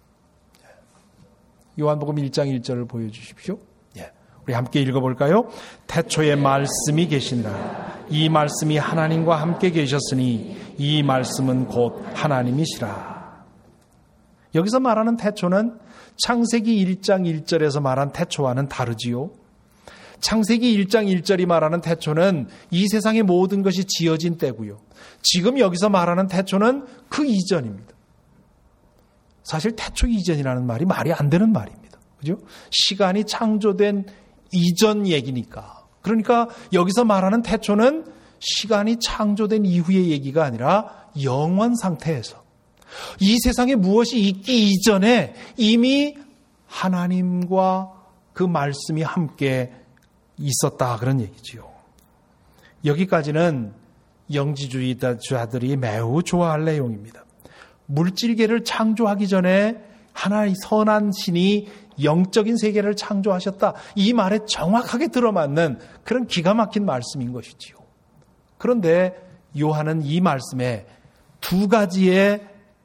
요한복음 1장 1절을 보여주십시오. 우리 함께 읽어볼까요? 태초에 말씀이 계시니라. 이 말씀이 하나님과 함께 계셨으니 이 말씀은 곧 하나님이시라. 여기서 말하는 태초는 창세기 1장 1절에서 말한 태초와는 다르지요. 창세기 1장 1절이 말하는 태초는 이 세상의 모든 것이 지어진 때고요. 지금 여기서 말하는 태초는 그 이전입니다. 사실 태초 이전이라는 말이 안 되는 말입니다. 그죠? 시간이 창조된 이전 얘기니까. 그러니까 여기서 말하는 태초는 시간이 창조된 이후의 얘기가 아니라 영원 상태에서 이 세상에 무엇이 있기 이전에 이미 하나님과 그 말씀이 함께 있었다 그런 얘기지요. 여기까지는 영지주의자들이 매우 좋아할 내용입니다. 물질계를 창조하기 전에 하나의 선한 신이 영적인 세계를 창조하셨다. 이 말에 정확하게 들어맞는 그런 기가 막힌 말씀인 것이지요. 그런데 요한은 이 말씀에 두 가지의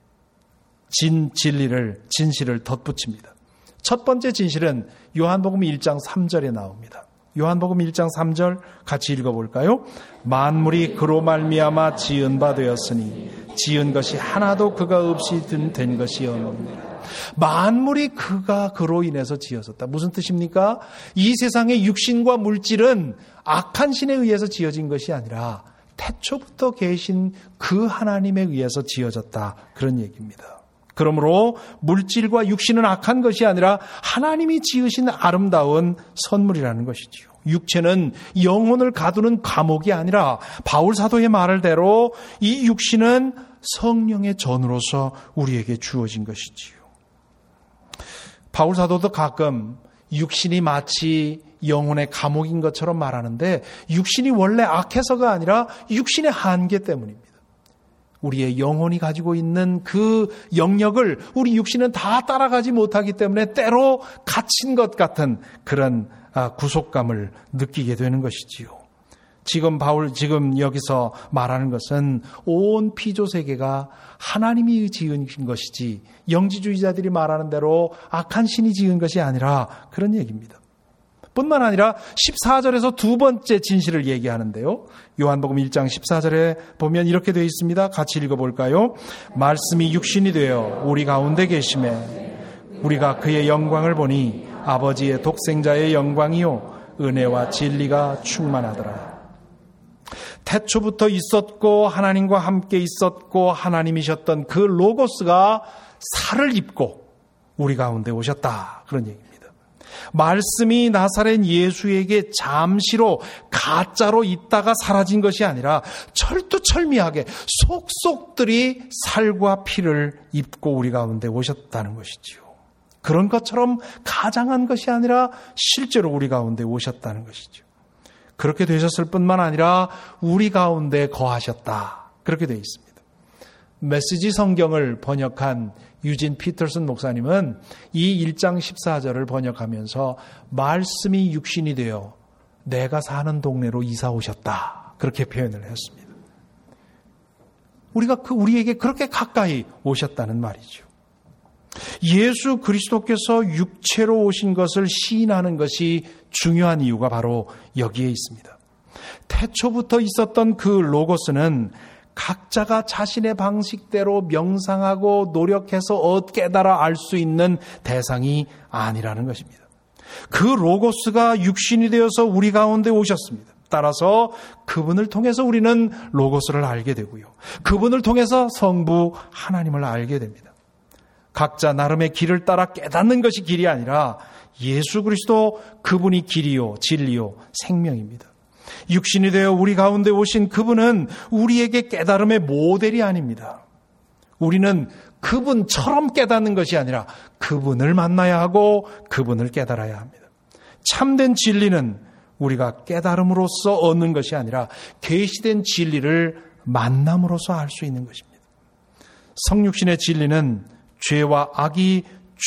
진실을 덧붙입니다. 첫 번째 진실은 요한복음 1장 3절에 나옵니다. 요한복음 1장 3절 같이 읽어볼까요? 만물이 그로 말미암아 지은 바 되었으니 지은 것이 하나도 그가 없이 된 것이 없느니라. 만물이 그가 그로 인해서 지어졌다. 무슨 뜻입니까? 이 세상의 육신과 물질은 악한 신에 의해서 지어진 것이 아니라 태초부터 계신 그 하나님에 의해서 지어졌다. 그런 얘기입니다. 그러므로 물질과 육신은 악한 것이 아니라 하나님이 지으신 아름다운 선물이라는 것이지요. 육체는 영혼을 가두는 감옥이 아니라 바울 사도의 말대로 이 육신은 성령의 전으로서 우리에게 주어진 것이지요. 바울 사도도 가끔 육신이 마치 영혼의 감옥인 것처럼 말하는데 육신이 원래 악해서가 아니라 육신의 한계 때문입니다. 우리의 영혼이 가지고 있는 그 영역을 우리 육신은 다 따라가지 못하기 때문에 때로 갇힌 것 같은 그런 구속감을 느끼게 되는 것이지요. 지금 여기서 말하는 것은 온 피조 세계가 하나님이 지은 것이지 영지주의자들이 말하는 대로 악한 신이 지은 것이 아니라 그런 얘기입니다. 뿐만 아니라 14절에서 두 번째 진실을 얘기하는데요. 요한복음 1장 14절에 보면 이렇게 되어 있습니다. 같이 읽어볼까요? 말씀이 육신이 되어 우리 가운데 계심에 우리가 그의 영광을 보니 아버지의 독생자의 영광이요 은혜와 진리가 충만하더라. 태초부터 있었고 하나님과 함께 있었고 하나님이셨던 그 로고스가 살을 입고 우리 가운데 오셨다. 그런 얘기입니다. 말씀이 나사렛 예수에게 잠시로 가짜로 있다가 사라진 것이 아니라 철두철미하게 속속들이 살과 피를 입고 우리 가운데 오셨다는 것이지요. 그런 것처럼 가장한 것이 아니라 실제로 우리 가운데 오셨다는 것이죠. 그렇게 되셨을 뿐만 아니라 우리 가운데 거하셨다. 그렇게 되어 있습니다. 메시지 성경을 번역한 유진 피터슨 목사님은 이 1장 14절을 번역하면서 말씀이 육신이 되어 내가 사는 동네로 이사 오셨다. 그렇게 표현을 했습니다. 우리에게 그렇게 가까이 오셨다는 말이죠. 예수 그리스도께서 육체로 오신 것을 시인하는 것이 중요한 이유가 바로 여기에 있습니다. 태초부터 있었던 그 로고스는 각자가 자신의 방식대로 명상하고 노력해서 깨달아 알 수 있는 대상이 아니라는 것입니다. 그 로고스가 육신이 되어서 우리 가운데 오셨습니다. 따라서 그분을 통해서 우리는 로고스를 알게 되고요. 그분을 통해서 성부 하나님을 알게 됩니다. 각자 나름의 길을 따라 깨닫는 것이 길이 아니라 예수 그리스도 그분이 길이요 진리요 생명입니다. 육신이 되어 우리 가운데 오신 그분은 우리에게 깨달음의 모델이 아닙니다. 우리는 그분처럼 깨닫는 것이 아니라 그분을 만나야 하고 그분을 깨달아야 합니다. 참된 진리는 우리가 깨달음으로써 얻는 것이 아니라 계시된 진리를 만남으로써 알 수 있는 것입니다. 성육신의 진리는 죄와 악이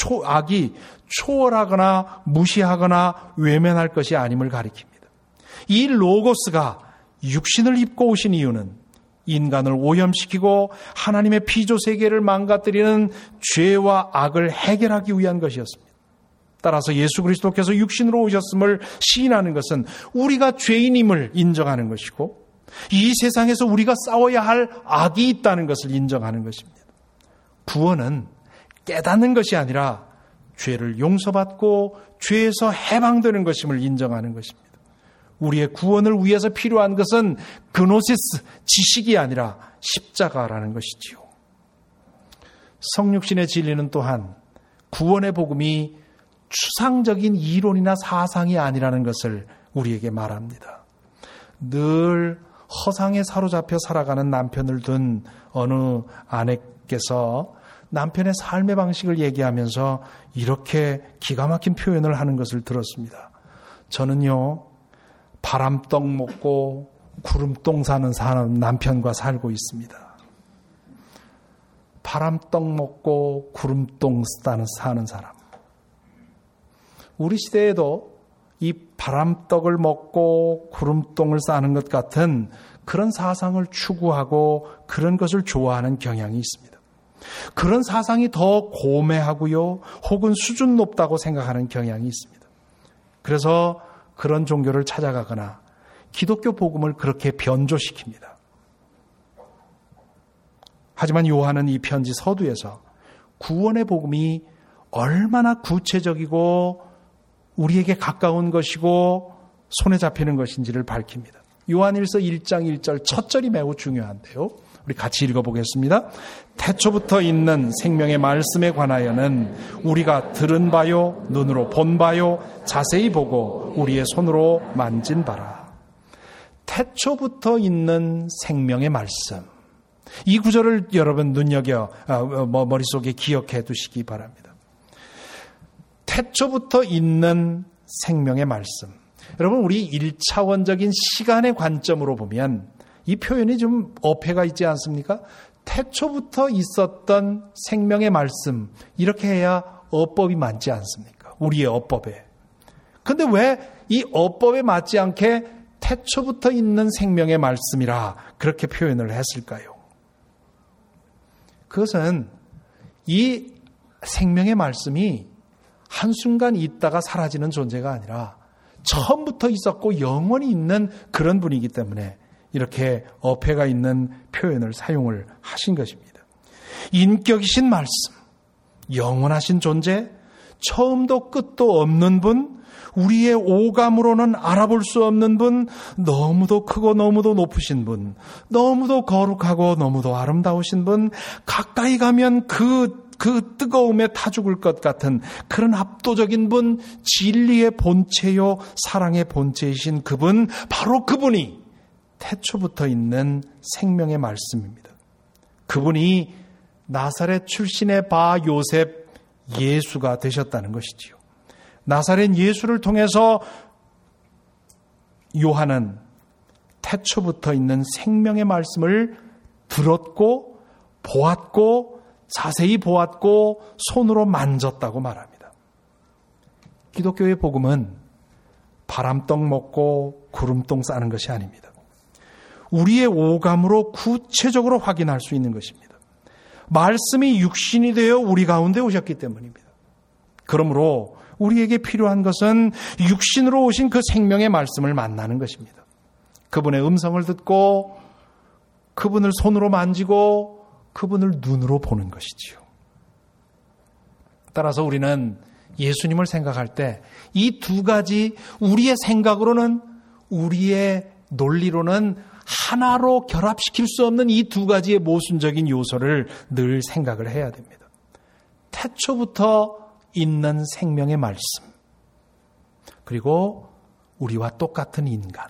초월하거나 무시하거나 외면할 것이 아님을 가리킵니다. 이 로고스가 육신을 입고 오신 이유는 인간을 오염시키고 하나님의 피조 세계를 망가뜨리는 죄와 악을 해결하기 위한 것이었습니다. 따라서 예수 그리스도께서 육신으로 오셨음을 시인하는 것은 우리가 죄인임을 인정하는 것이고 이 세상에서 우리가 싸워야 할 악이 있다는 것을 인정하는 것입니다. 구원은 깨닫는 것이 아니라 죄를 용서받고 죄에서 해방되는 것임을 인정하는 것입니다. 우리의 구원을 위해서 필요한 것은 그노시스, 지식이 아니라 십자가라는 것이지요. 성육신의 진리는 또한 구원의 복음이 추상적인 이론이나 사상이 아니라는 것을 우리에게 말합니다. 늘 허상에 사로잡혀 살아가는 남편을 둔 어느 아내께서 남편의 삶의 방식을 얘기하면서 이렇게 기가 막힌 표현을 하는 것을 들었습니다. 저는요, 바람떡 먹고 구름똥 사는 남편과 살고 있습니다. 바람떡 먹고 구름똥 사는 사람. 우리 시대에도 이 바람떡을 먹고 구름똥을 싸는 것 같은 그런 사상을 추구하고 그런 것을 좋아하는 경향이 있습니다. 그런 사상이 더 고매하고요, 혹은 수준 높다고 생각하는 경향이 있습니다. 그래서 그런 종교를 찾아가거나 기독교 복음을 그렇게 변조시킵니다. 하지만 요한은 이 편지 서두에서 구원의 복음이 얼마나 구체적이고 우리에게 가까운 것이고 손에 잡히는 것인지를 밝힙니다. 요한일서 1장 1절 첫 절이 매우 중요한데요. 우리 같이 읽어보겠습니다. 태초부터 있는 생명의 말씀에 관하여는 우리가 들은 바요, 눈으로 본 바요, 자세히 보고 우리의 손으로 만진 바라. 태초부터 있는 생명의 말씀. 이 구절을 여러분 머릿속에 기억해 두시기 바랍니다. 태초부터 있는 생명의 말씀. 여러분, 우리 1차원적인 시간의 관점으로 보면 이 표현이 좀 어폐가 있지 않습니까? 태초부터 있었던 생명의 말씀, 이렇게 해야 어법이 맞지 않습니까? 우리의 어법에. 근데 왜 이 어법에 맞지 않게 태초부터 있는 생명의 말씀이라 그렇게 표현을 했을까요? 그것은 이 생명의 말씀이 한순간 있다가 사라지는 존재가 아니라 처음부터 있었고 영원히 있는 그런 분이기 때문에 이렇게 어폐가 있는 표현을 사용을 하신 것입니다. 인격이신 말씀, 영원하신 존재, 처음도 끝도 없는 분, 우리의 오감으로는 알아볼 수 없는 분, 너무도 크고 너무도 높으신 분, 너무도 거룩하고 너무도 아름다우신 분, 가까이 가면 그 뜨거움에 타 죽을 것 같은 그런 압도적인 분, 진리의 본체요 사랑의 본체이신 그분, 바로 그분이 태초부터 있는 생명의 말씀입니다. 그분이 나사렛 출신의 바 요셉 예수가 되셨다는 것이지요. 나사렛 예수를 통해서 요한은 태초부터 있는 생명의 말씀을 들었고 보았고 자세히 보았고 손으로 만졌다고 말합니다. 기독교의 복음은 바람떡 먹고 구름똥 싸는 것이 아닙니다. 우리의 오감으로 구체적으로 확인할 수 있는 것입니다. 말씀이 육신이 되어 우리 가운데 오셨기 때문입니다. 그러므로 우리에게 필요한 것은 육신으로 오신 그 생명의 말씀을 만나는 것입니다. 그분의 음성을 듣고 그분을 손으로 만지고 그분을 눈으로 보는 것이지요. 따라서 우리는 예수님을 생각할 때 이 두 가지 우리의 생각으로는 우리의 논리로는 하나로 결합시킬 수 없는 이 두 가지의 모순적인 요소를 늘 생각을 해야 됩니다. 태초부터 있는 생명의 말씀, 그리고 우리와 똑같은 인간.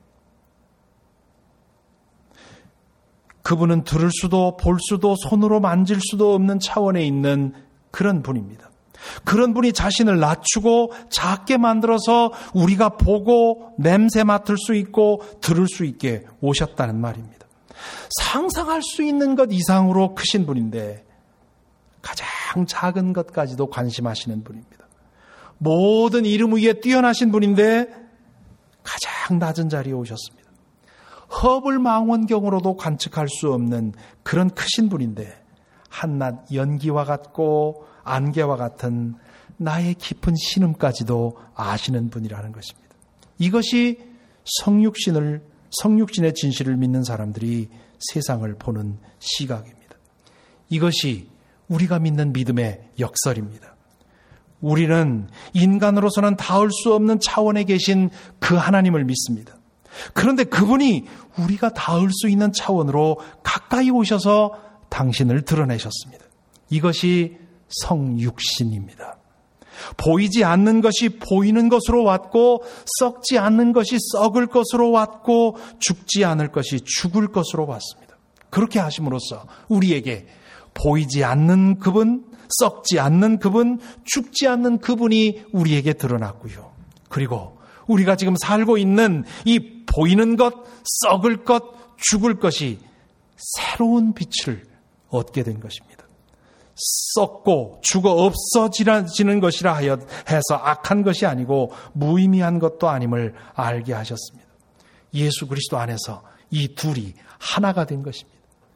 그분은 들을 수도 볼 수도 손으로 만질 수도 없는 차원에 있는 그런 분입니다. 그런 분이 자신을 낮추고 작게 만들어서 우리가 보고 냄새 맡을 수 있고 들을 수 있게 오셨다는 말입니다. 상상할 수 있는 것 이상으로 크신 분인데 가장 작은 것까지도 관심하시는 분입니다. 모든 이름 위에 뛰어나신 분인데 가장 낮은 자리에 오셨습니다. 허블 망원경으로도 관측할 수 없는 그런 크신 분인데 한낱 연기와 같고 안개와 같은 나의 깊은 신음까지도 아시는 분이라는 것입니다. 이것이 성육신의 진실을 믿는 사람들이 세상을 보는 시각입니다. 이것이 우리가 믿는 믿음의 역설입니다. 우리는 인간으로서는 닿을 수 없는 차원에 계신 그 하나님을 믿습니다. 그런데 그분이 우리가 닿을 수 있는 차원으로 가까이 오셔서 당신을 드러내셨습니다. 이것이 성육신입니다. 보이지 않는 것이 보이는 것으로 왔고 썩지 않는 것이 썩을 것으로 왔고 죽지 않을 것이 죽을 것으로 왔습니다. 그렇게 하심으로써 우리에게 보이지 않는 그분, 썩지 않는 그분, 죽지 않는 그분이 우리에게 드러났고요. 그리고 우리가 지금 살고 있는 이 보이는 것, 썩을 것, 죽을 것이 새로운 빛을 얻게 된 것입니다. 썩고 죽어 없어지는 것이라 해서 악한 것이 아니고 무의미한 것도 아님을 알게 하셨습니다. 예수 그리스도 안에서 이 둘이 하나가 된 것입니다.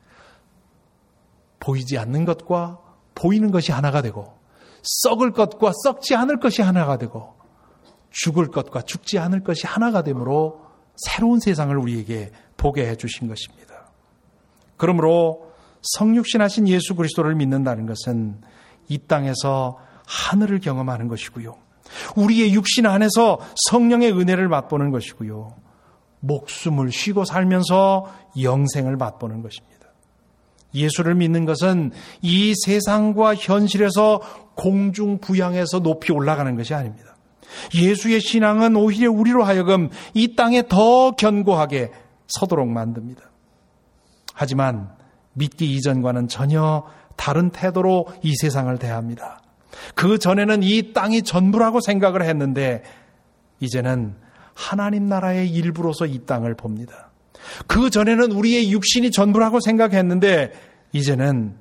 보이지 않는 것과 보이는 것이 하나가 되고 썩을 것과 썩지 않을 것이 하나가 되고 죽을 것과 죽지 않을 것이 하나가 되므로 새로운 세상을 우리에게 보게 해주신 것입니다. 그러므로 성육신하신 예수 그리스도를 믿는다는 것은 이 땅에서 하늘을 경험하는 것이고요. 우리의 육신 안에서 성령의 은혜를 맛보는 것이고요. 목숨을 쉬고 살면서 영생을 맛보는 것입니다. 예수를 믿는 것은 이 세상과 현실에서 공중부양해서 높이 올라가는 것이 아닙니다. 예수의 신앙은 오히려 우리로 하여금 이 땅에 더 견고하게 서도록 만듭니다. 하지만 믿기 이전과는 전혀 다른 태도로 이 세상을 대합니다. 그 전에는 이 땅이 전부라고 생각을 했는데 이제는 하나님 나라의 일부로서 이 땅을 봅니다. 그 전에는 우리의 육신이 전부라고 생각했는데 이제는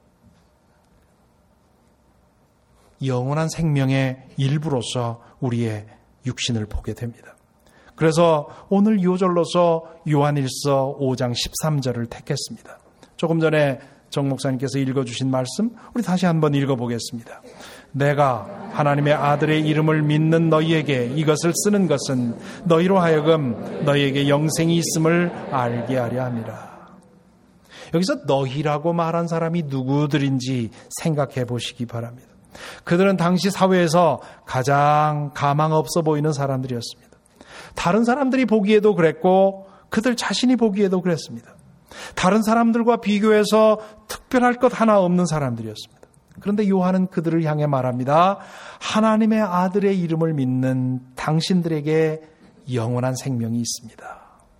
영원한 생명의 일부로서 우리의 육신을 보게 됩니다. 그래서 오늘 요절로서 요한일서 5장 13절을 택했습니다. 조금 전에 정 목사님께서 읽어주신 말씀 우리 다시 한번 읽어보겠습니다. 내가 하나님의 아들의 이름을 믿는 너희에게 이것을 쓰는 것은 너희로 하여금 너희에게 영생이 있음을 알게 하려 함이라. 여기서 너희라고 말한 사람이 누구들인지 생각해 보시기 바랍니다. 그들은 당시 사회에서 가장 가망 없어 보이는 사람들이었습니다. 다른 사람들이 보기에도 그랬고 그들 자신이 보기에도 그랬습니다. 다른 사람들과 비교해서 특별할 것 하나 없는 사람들이었습니다. 그런데 요한은 그들을 향해 말합니다. 하나님의 아들의 이름을 믿는 당신들에게 영원한 생명이 있습니다.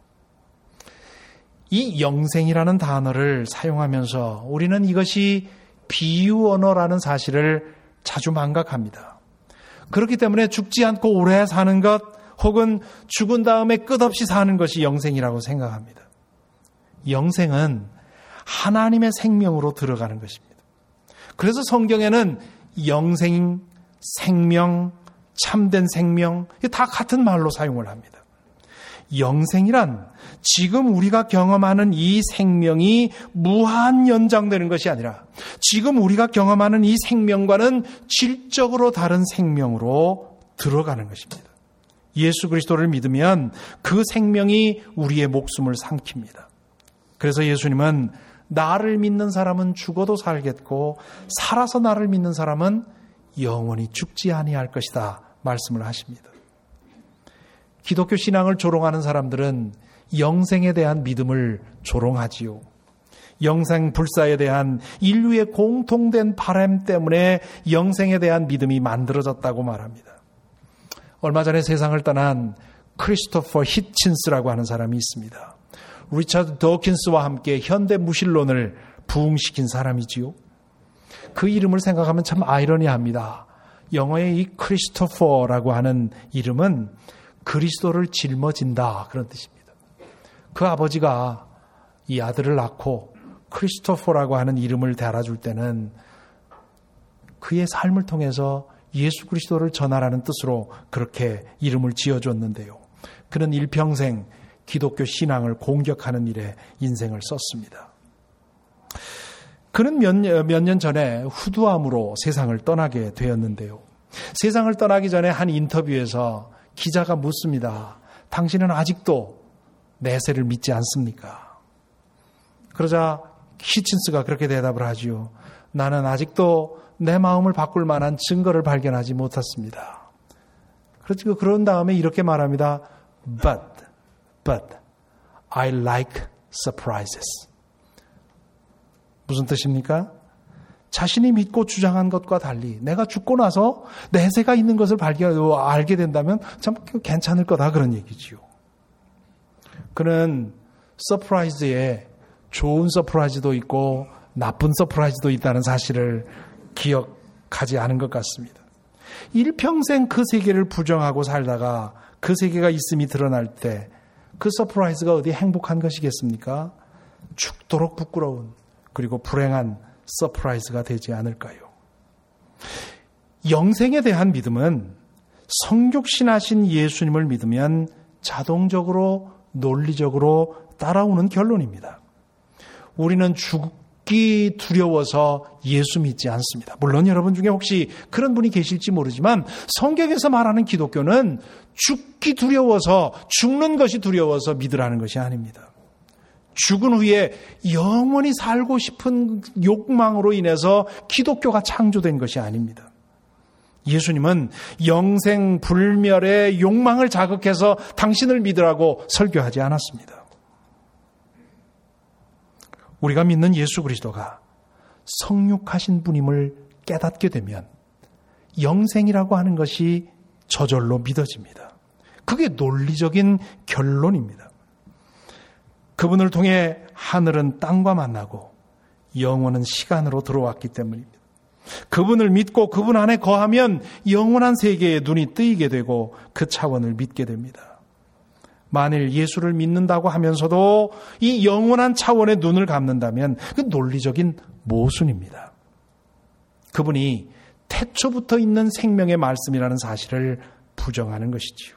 이 영생이라는 단어를 사용하면서 우리는 이것이 비유 언어라는 사실을 자주 망각합니다. 그렇기 때문에 죽지 않고 오래 사는 것 혹은 죽은 다음에 끝없이 사는 것이 영생이라고 생각합니다. 영생은 하나님의 생명으로 들어가는 것입니다. 그래서 성경에는 영생, 생명, 참된 생명 다 같은 말로 사용을 합니다. 영생이란 지금 우리가 경험하는 이 생명이 무한 연장되는 것이 아니라 지금 우리가 경험하는 이 생명과는 질적으로 다른 생명으로 들어가는 것입니다. 예수 그리스도를 믿으면 그 생명이 우리의 목숨을 삼킵니다. 그래서 예수님은 나를 믿는 사람은 죽어도 살겠고 살아서 나를 믿는 사람은 영원히 죽지 아니할 것이다 말씀을 하십니다. 기독교 신앙을 조롱하는 사람들은 영생에 대한 믿음을 조롱하지요. 영생 불사에 대한 인류의 공통된 바람 때문에 영생에 대한 믿음이 만들어졌다고 말합니다. 얼마 전에 세상을 떠난 크리스토퍼 히친스라고 하는 사람이 있습니다. 리처드 도킨스와 함께 현대 무신론을 부흥시킨 사람이지요. 그 이름을 생각하면 참 아이러니합니다. 영어의 이 크리스토퍼라고 하는 이름은 그리스도를 짊어진다 그런 뜻입니다. 그 아버지가 이 아들을 낳고 크리스토퍼라고 하는 이름을 달아줄 때는 그의 삶을 통해서 예수 그리스도를 전하라는 뜻으로 그렇게 이름을 지어줬는데요. 그는 일평생 기독교 신앙을 공격하는 일에 인생을 썼습니다. 그는 몇 년 전에 후두암으로 세상을 떠나게 되었는데요. 세상을 떠나기 전에 한 인터뷰에서 기자가 묻습니다. 당신은 아직도 내세를 믿지 않습니까? 그러자 히친스가 그렇게 대답을 하지요. 나는 아직도 내 마음을 바꿀 만한 증거를 발견하지 못했습니다. 그런 다음에 이렇게 말합니다. But I like surprises. 무슨 뜻입니까? 자신이 믿고 주장한 것과 달리 내가 죽고 나서 내세가 있는 것을 알게 된다면 참 괜찮을 거다 그런 얘기지요. 그는 서프라이즈에 좋은 서프라이즈도 있고 나쁜 서프라이즈도 있다는 사실을 기억하지 않은 것 같습니다. 일평생 그 세계를 부정하고 살다가 그 세계가 있음이 드러날 때 그 서프라이즈가 어디 행복한 것이겠습니까? 죽도록 부끄러운 그리고 불행한 서프라이즈가 되지 않을까요? 영생에 대한 믿음은 성육신하신 예수님을 믿으면 자동적으로 논리적으로 따라오는 결론입니다. 우리는 죽기 두려워서 예수 믿지 않습니다. 물론 여러분 중에 혹시 그런 분이 계실지 모르지만 성경에서 말하는 기독교는 죽기 두려워서 죽는 것이 두려워서 믿으라는 것이 아닙니다. 죽은 후에 영원히 살고 싶은 욕망으로 인해서 기독교가 창조된 것이 아닙니다. 예수님은 영생 불멸의 욕망을 자극해서 당신을 믿으라고 설교하지 않았습니다. 우리가 믿는 예수 그리스도가 성육하신 분임을 깨닫게 되면 영생이라고 하는 것이 저절로 믿어집니다. 그게 논리적인 결론입니다. 그분을 통해 하늘은 땅과 만나고 영혼은 시간으로 들어왔기 때문입니다. 그분을 믿고 그분 안에 거하면 영원한 세계에 눈이 뜨이게 되고 그 차원을 믿게 됩니다. 만일 예수를 믿는다고 하면서도 이 영원한 차원의 눈을 감는다면 그 논리적인 모순입니다. 그분이 태초부터 있는 생명의 말씀이라는 사실을 부정하는 것이지요.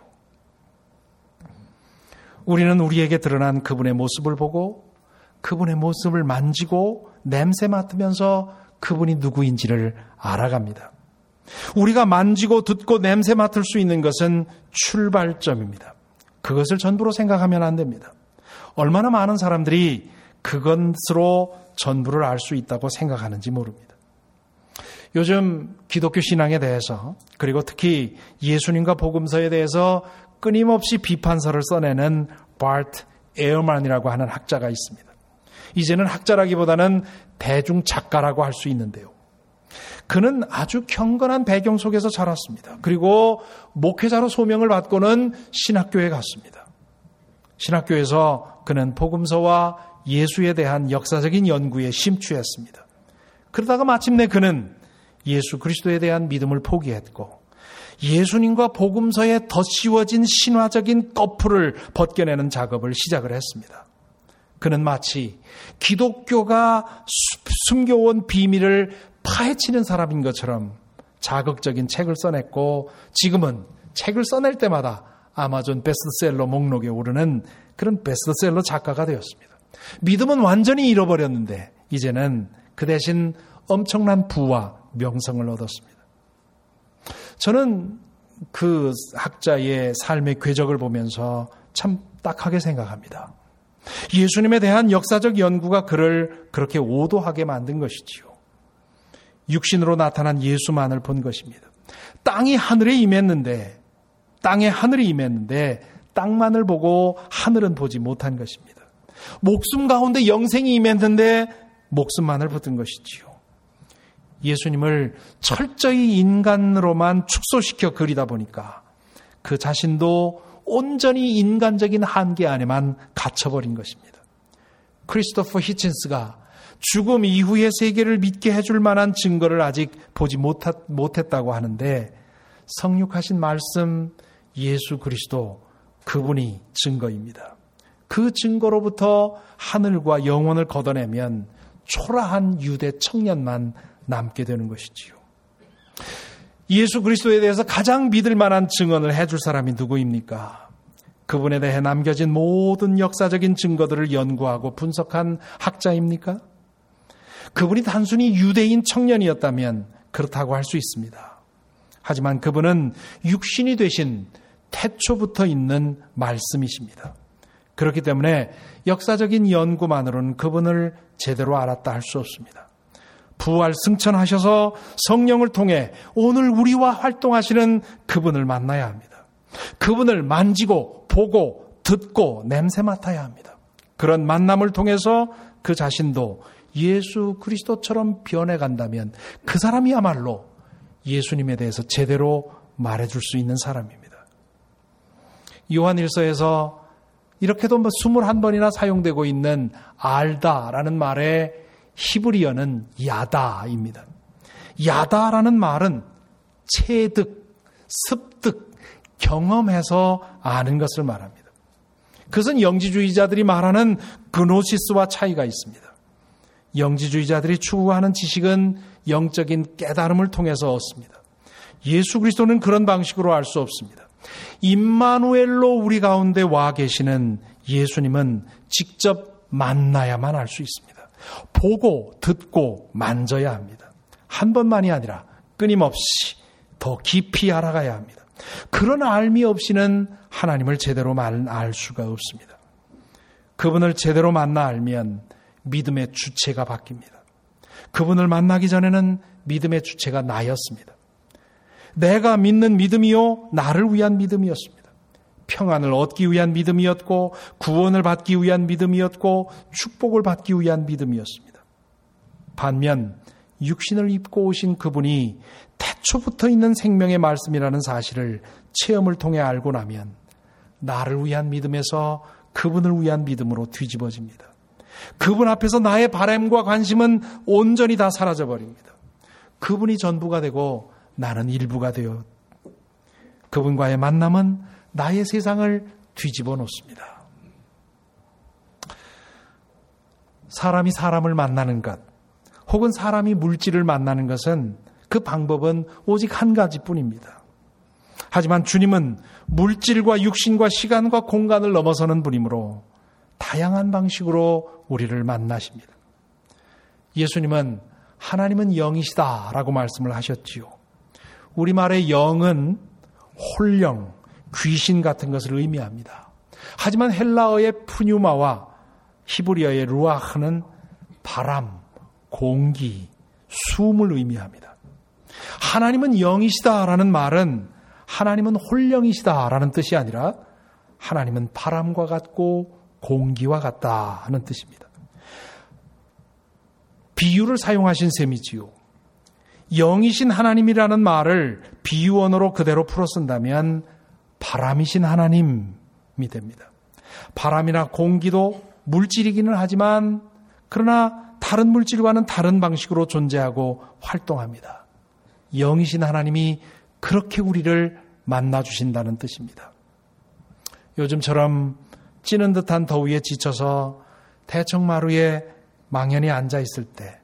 우리는 우리에게 드러난 그분의 모습을 보고 그분의 모습을 만지고 냄새 맡으면서 그분이 누구인지를 알아갑니다. 우리가 만지고 듣고 냄새 맡을 수 있는 것은 출발점입니다. 그것을 전부로 생각하면 안 됩니다. 얼마나 많은 사람들이 그것으로 전부를 알 수 있다고 생각하는지 모릅니다. 요즘 기독교 신앙에 대해서 그리고 특히 예수님과 복음서에 대해서 끊임없이 비판서를 써내는 바트 에어만이라고 하는 학자가 있습니다. 이제는 학자라기보다는 대중 작가라고 할 수 있는데요. 그는 아주 경건한 배경 속에서 자랐습니다. 그리고 목회자로 소명을 받고는 신학교에 갔습니다. 신학교에서 그는 복음서와 예수에 대한 역사적인 연구에 심취했습니다. 그러다가 마침내 그는 예수 그리스도에 대한 믿음을 포기했고 예수님과 복음서에 덧씌워진 신화적인 꺼풀을 벗겨내는 작업을 시작을 했습니다. 그는 마치 기독교가 숨겨온 비밀을 파헤치는 사람인 것처럼 자극적인 책을 써냈고 지금은 책을 써낼 때마다 아마존 베스트셀러 목록에 오르는 그런 베스트셀러 작가가 되었습니다. 믿음은 완전히 잃어버렸는데 이제는 그 대신 엄청난 부와 명성을 얻었습니다. 저는 그 학자의 삶의 궤적을 보면서 참 딱하게 생각합니다. 예수님에 대한 역사적 연구가 그를 그렇게 오도하게 만든 것이지요. 육신으로 나타난 예수만을 본 것입니다. 땅에 하늘이 임했는데 땅만을 보고 하늘은 보지 못한 것입니다. 목숨 가운데 영생이 임했는데 목숨만을 붙은 것이지요. 예수님을 철저히 인간으로만 축소시켜 그리다 보니까 그 자신도 온전히 인간적인 한계 안에만 갇혀버린 것입니다. 크리스토퍼 히친스가 죽음 이후의 세계를 믿게 해줄 만한 증거를 아직 보지 못했다고 하는데 성육하신 말씀 예수 그리스도 그분이 증거입니다. 그 증거로부터 하늘과 영혼을 걷어내면 초라한 유대 청년만 남게 되는 것이지요. 예수 그리스도에 대해서 가장 믿을 만한 증언을 해줄 사람이 누구입니까? 그분에 대해 남겨진 모든 역사적인 증거들을 연구하고 분석한 학자입니까? 그분이 단순히 유대인 청년이었다면 그렇다고 할 수 있습니다. 하지만 그분은 육신이 되신 태초부터 있는 말씀이십니다. 그렇기 때문에 역사적인 연구만으로는 그분을 제대로 알았다 할 수 없습니다. 부활 승천하셔서 성령을 통해 오늘 우리와 활동하시는 그분을 만나야 합니다. 그분을 만지고 보고 듣고 냄새 맡아야 합니다. 그런 만남을 통해서 그 자신도 예수 그리스도처럼 변해간다면 그 사람이야말로 예수님에 대해서 제대로 말해줄 수 있는 사람입니다. 요한일서에서 이렇게도 21번이나 사용되고 있는 알다라는 말의 히브리어는 야다입니다. 야다라는 말은 체득, 습득, 경험해서 아는 것을 말합니다. 그것은 영지주의자들이 말하는 그노시스와 차이가 있습니다. 영지주의자들이 추구하는 지식은 영적인 깨달음을 통해서 얻습니다. 예수 그리스도는 그런 방식으로 알 수 없습니다. 임마누엘로 우리 가운데 와 계시는 예수님은 직접 만나야만 알 수 있습니다. 보고 듣고 만져야 합니다. 한 번만이 아니라 끊임없이 더 깊이 알아가야 합니다. 그런 알미 없이는 하나님을 제대로 알 수가 없습니다. 그분을 제대로 만나 알면 믿음의 주체가 바뀝니다. 그분을 만나기 전에는 믿음의 주체가 나였습니다. 내가 믿는 믿음이요 나를 위한 믿음이었습니다. 평안을 얻기 위한 믿음이었고 구원을 받기 위한 믿음이었고 축복을 받기 위한 믿음이었습니다. 반면 육신을 입고 오신 그분이 태초부터 있는 생명의 말씀이라는 사실을 체험을 통해 알고 나면 나를 위한 믿음에서 그분을 위한 믿음으로 뒤집어집니다. 그분 앞에서 나의 바람과 관심은 온전히 다 사라져버립니다. 그분이 전부가 되고 나는 일부가 되어 그분과의 만남은 나의 세상을 뒤집어 놓습니다. 사람이 사람을 만나는 것, 혹은 사람이 물질을 만나는 것은 그 방법은 오직 한 가지뿐입니다. 하지만 주님은 물질과 육신과 시간과 공간을 넘어서는 분이므로 다양한 방식으로 우리를 만나십니다. 예수님은 하나님은 영이시다라고 말씀을 하셨지요. 우리말의 영은 홀령, 귀신 같은 것을 의미합니다. 하지만 헬라어의 푸뉴마와 히브리어의 루아흐는 바람, 공기, 숨을 의미합니다. 하나님은 영이시다라는 말은 하나님은 홀령이시다라는 뜻이 아니라 하나님은 바람과 같고 공기와 같다는 뜻입니다. 비유를 사용하신 셈이지요. 영이신 하나님이라는 말을 비유원어로 그대로 풀어 쓴다면 바람이신 하나님이 됩니다. 바람이나 공기도 물질이기는 하지만 그러나 다른 물질과는 다른 방식으로 존재하고 활동합니다. 영이신 하나님이 그렇게 우리를 만나주신다는 뜻입니다. 요즘처럼 찌는 듯한 더위에 지쳐서 대청마루에 망연히 앉아있을 때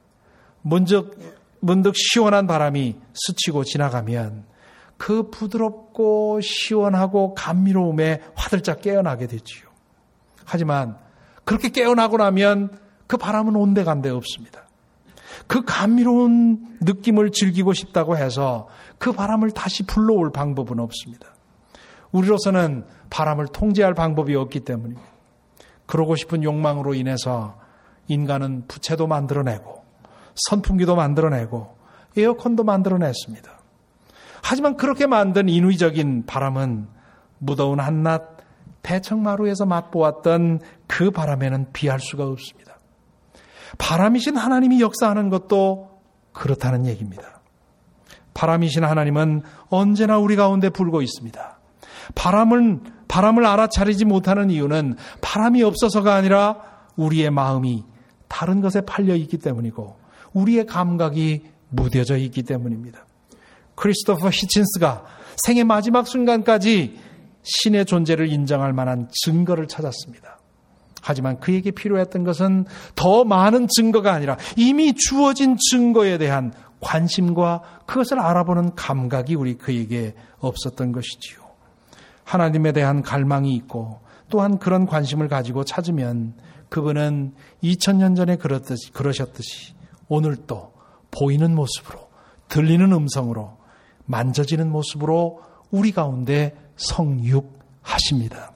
문득 시원한 바람이 스치고 지나가면 그 부드럽고 시원하고 감미로움에 화들짝 깨어나게 되지요. 하지만 그렇게 깨어나고 나면 그 바람은 온데간데 없습니다. 그 감미로운 느낌을 즐기고 싶다고 해서 그 바람을 다시 불러올 방법은 없습니다. 우리로서는 바람을 통제할 방법이 없기 때문입니다. 그러고 싶은 욕망으로 인해서 인간은 부채도 만들어내고 선풍기도 만들어내고 에어컨도 만들어냈습니다. 하지만 그렇게 만든 인위적인 바람은 무더운 한낮 대청마루에서 맛보았던 그 바람에는 비할 수가 없습니다. 바람이신 하나님이 역사하는 것도 그렇다는 얘기입니다. 바람이신 하나님은 언제나 우리 가운데 불고 있습니다. 바람을 알아차리지 못하는 이유는 바람이 없어서가 아니라 우리의 마음이 다른 것에 팔려 있기 때문이고 우리의 감각이 무뎌져 있기 때문입니다. 크리스토퍼 히친스가 생의 마지막 순간까지 신의 존재를 인정할 만한 증거를 찾았습니다. 하지만 그에게 필요했던 것은 더 많은 증거가 아니라 이미 주어진 증거에 대한 관심과 그것을 알아보는 감각이 그에게 없었던 것이지요. 하나님에 대한 갈망이 있고 또한 그런 관심을 가지고 찾으면 그분은 2000년 전에 그러셨듯이 오늘도 보이는 모습으로, 들리는 음성으로, 만져지는 모습으로 우리 가운데 성육하십니다.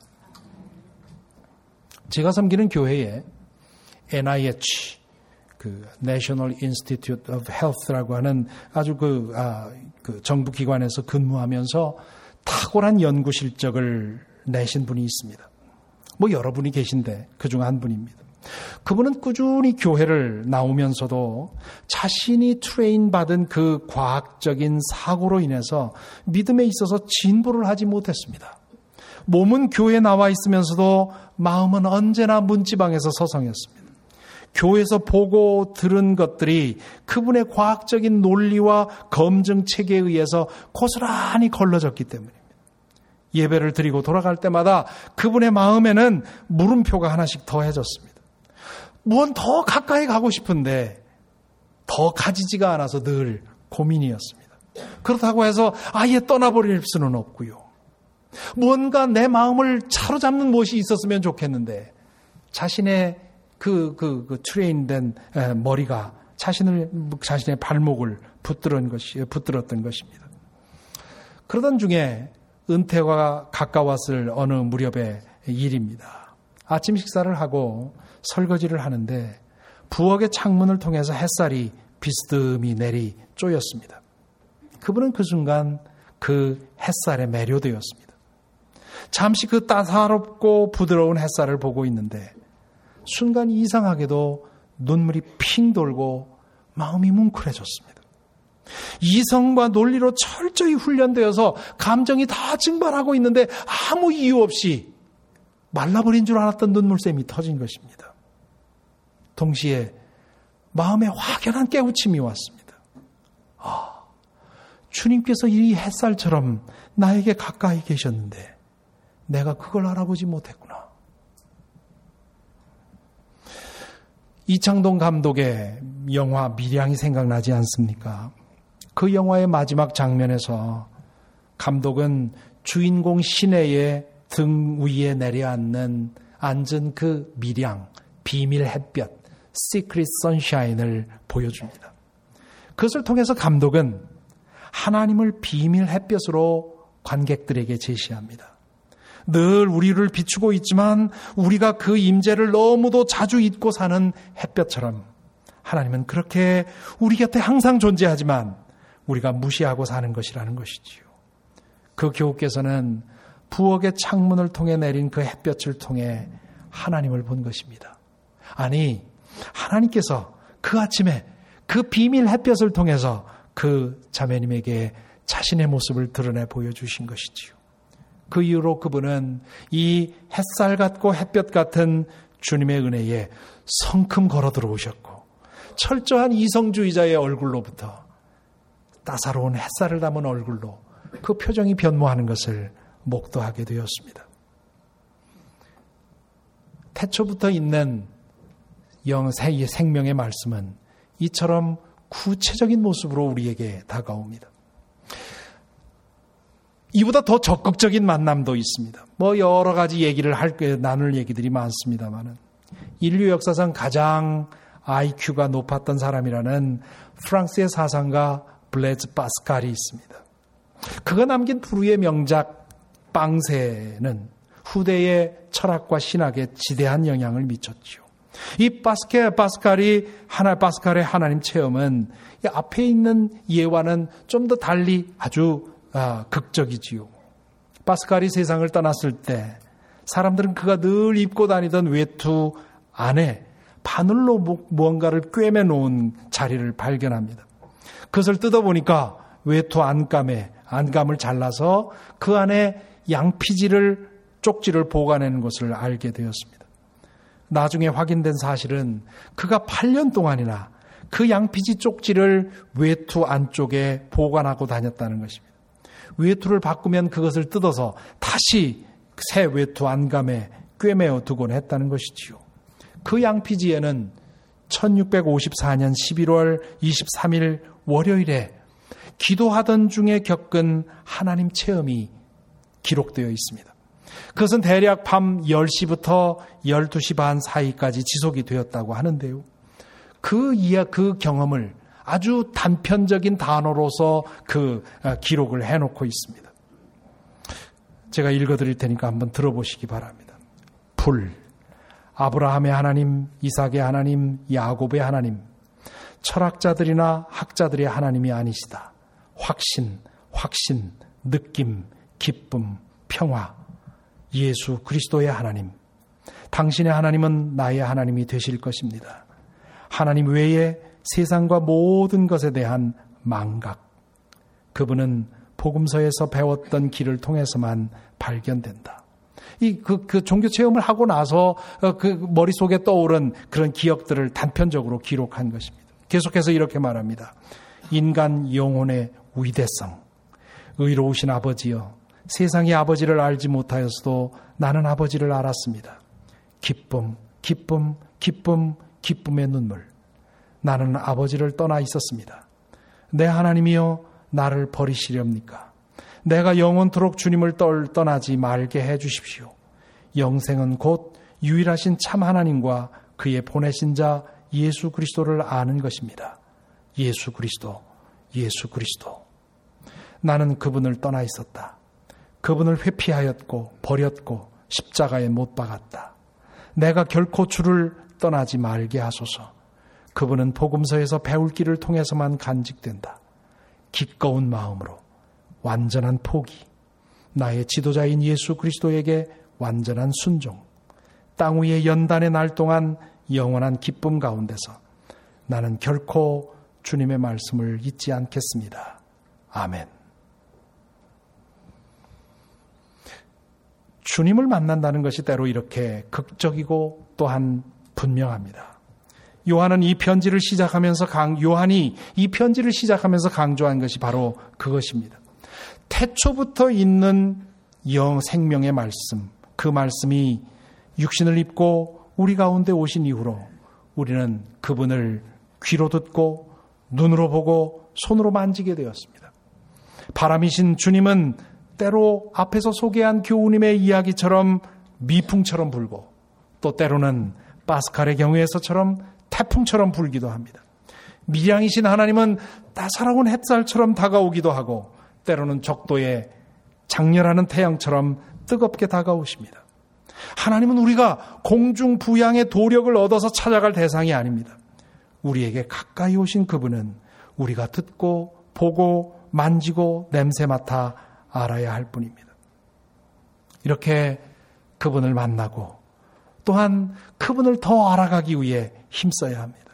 제가 섬기는 교회에 NIH, National Institute of Health라고 하는 아주 정부 기관에서 근무하면서 탁월한 연구 실적을 내신 분이 있습니다. 여러분이 계신데 그중 한 분입니다. 그분은 꾸준히 교회를 나오면서도 자신이 트레인 받은 그 과학적인 사고로 인해서 믿음에 있어서 진보를 하지 못했습니다. 몸은 교회에 나와 있으면서도 마음은 언제나 문지방에서 서성였습니다. 교회에서 보고 들은 것들이 그분의 과학적인 논리와 검증 체계에 의해서 고스란히 걸러졌기 때문입니다. 예배를 드리고 돌아갈 때마다 그분의 마음에는 물음표가 하나씩 더해졌습니다. 무언 더 가까이 가고 싶은데 더 가지지가 않아서 늘 고민이었습니다. 그렇다고 해서 아예 떠나버릴 수는 없고요. 무언가 내 마음을 사로잡는 무엇이 있었으면 좋겠는데 자신의 트레인된 머리가 자신의 발목을 붙들었던 것입니다. 그러던 중에 은퇴가 가까웠을 어느 무렵의 일입니다. 아침 식사를 하고 설거지를 하는데 부엌의 창문을 통해서 햇살이 비스듬히 내리 쪼였습니다. 그분은 그 순간 그 햇살에 매료되었습니다. 잠시 그 따사롭고 부드러운 햇살을 보고 있는데 순간 이상하게도 눈물이 핑 돌고 마음이 뭉클해졌습니다. 이성과 논리로 철저히 훈련되어서 감정이 다 증발하고 있는데 아무 이유 없이 말라버린 줄 알았던 눈물샘이 터진 것입니다. 동시에 마음에 확연한 깨우침이 왔습니다. 주님께서 이 햇살처럼 나에게 가까이 계셨는데 내가 그걸 알아보지 못했구나. 이창동 감독의 영화 밀양이 생각나지 않습니까? 그 영화의 마지막 장면에서 감독은 주인공 시내의 등 위에 내려앉은 그 밀양, 비밀 햇볕, 시크릿 선샤인을 보여줍니다. 그것을 통해서 감독은 하나님을 비밀 햇볕으로 관객들에게 제시합니다. 늘 우리를 비추고 있지만 우리가 그 임재를 너무도 자주 잊고 사는 햇볕처럼 하나님은 그렇게 우리 곁에 항상 존재하지만 우리가 무시하고 사는 것이라는 것이지요. 그 교우께서는 부엌의 창문을 통해 내린 그 햇볕을 통해 하나님을 본 것입니다. 아니, 하나님께서 그 아침에 그 비밀 햇볕을 통해서 그 자매님에게 자신의 모습을 드러내 보여주신 것이지요. 그 이후로 그분은 이 햇살 같고 햇볕 같은 주님의 은혜에 성큼 걸어 들어오셨고 철저한 이성주의자의 얼굴로부터 따사로운 햇살을 담은 얼굴로 그 표정이 변모하는 것을 목도하게 되었습니다. 태초부터 있는 생명의 말씀은 이처럼 구체적인 모습으로 우리에게 다가옵니다. 이보다 더 적극적인 만남도 있습니다. 여러 가지 얘기를 나눌 얘기들이 많습니다만은 인류 역사상 가장 IQ가 높았던 사람이라는 프랑스의 사상가 블레즈 파스칼이 있습니다. 그가 남긴 불후의 명작 빵세는 후대의 철학과 신학에 지대한 영향을 미쳤죠. 이 파스칼의 하나님 체험은 이 앞에 있는 예와는 좀 더 달리 아주 극적이지요. 파스칼이 세상을 떠났을 때 사람들은 그가 늘 입고 다니던 외투 안에 바늘로 무언가를 꿰매 놓은 자리를 발견합니다. 그것을 뜯어보니까 외투 안감을 잘라서 그 안에 쪽지를 보관하는 것을 알게 되었습니다. 나중에 확인된 사실은 그가 8년 동안이나 그 양피지 쪽지를 외투 안쪽에 보관하고 다녔다는 것입니다. 외투를 바꾸면 그것을 뜯어서 다시 새 외투 안감에 꿰매어 두곤 했다는 것이지요. 그 양피지에는 1654년 11월 23일 월요일에 기도하던 중에 겪은 하나님 체험이 기록되어 있습니다. 그것은 대략 밤 10시부터 12시 반 사이까지 지속이 되었다고 하는데요. 그 경험을 아주 단편적인 단어로서 그 기록을 해놓고 있습니다. 제가 읽어드릴 테니까 한번 들어보시기 바랍니다. 불, 아브라함의 하나님, 이삭의 하나님, 야곱의 하나님, 철학자들이나 학자들의 하나님이 아니시다. 확신, 느낌, 기쁨, 평화, 예수 그리스도의 하나님. 당신의 하나님은 나의 하나님이 되실 것입니다. 하나님 외에 세상과 모든 것에 대한 망각. 그분은 복음서에서 배웠던 길을 통해서만 발견된다. 그 종교 체험을 하고 나서 그 머릿속에 떠오른 그런 기억들을 단편적으로 기록한 것입니다. 계속해서 이렇게 말합니다. 인간 영혼의 위대성. 의로우신 아버지여, 세상의 아버지를 알지 못하였어도 나는 아버지를 알았습니다. 기쁨의 눈물. 나는 아버지를 떠나 있었습니다. 내 하나님이여, 나를 버리시렵니까? 내가 영원토록 주님을 떠나지 말게 해 주십시오. 영생은 곧 유일하신 참 하나님과 그의 보내신 자 예수 그리스도를 아는 것입니다. 예수 그리스도. 나는 그분을 떠나 있었다. 그분을 회피하였고 버렸고 십자가에 못 박았다. 내가 결코 주를 떠나지 말게 하소서. 그분은 복음서에서 배울 길을 통해서만 간직된다. 기꺼운 마음으로 완전한 포기, 나의 지도자인 예수 그리스도에게 완전한 순종, 땅 위의 연단의 날 동안 영원한 기쁨 가운데서 나는 결코 주님의 말씀을 잊지 않겠습니다. 아멘. 주님을 만난다는 것이 때로 이렇게 극적이고 또한 분명합니다. 요한이 이 편지를 시작하면서 강조한 것이 바로 그것입니다. 태초부터 있는 생명의 말씀, 그 말씀이 육신을 입고 우리 가운데 오신 이후로 우리는 그분을 귀로 듣고 눈으로 보고 손으로 만지게 되었습니다. 바람이신 주님은 때로 앞에서 소개한 교우님의 이야기처럼 미풍처럼 불고, 또 때로는 파스칼의 경우에서처럼 태풍처럼 불기도 합니다. 미량이신 하나님은 따사로운 햇살처럼 다가오기도 하고, 때로는 적도에 장렬하는 태양처럼 뜨겁게 다가오십니다. 하나님은 우리가 공중 부양의 도력을 얻어서 찾아갈 대상이 아닙니다. 우리에게 가까이 오신 그분은 우리가 듣고 보고 만지고 냄새 맡아 알아야 할 뿐입니다. 이렇게 그분을 만나고 또한 그분을 더 알아가기 위해 힘써야 합니다.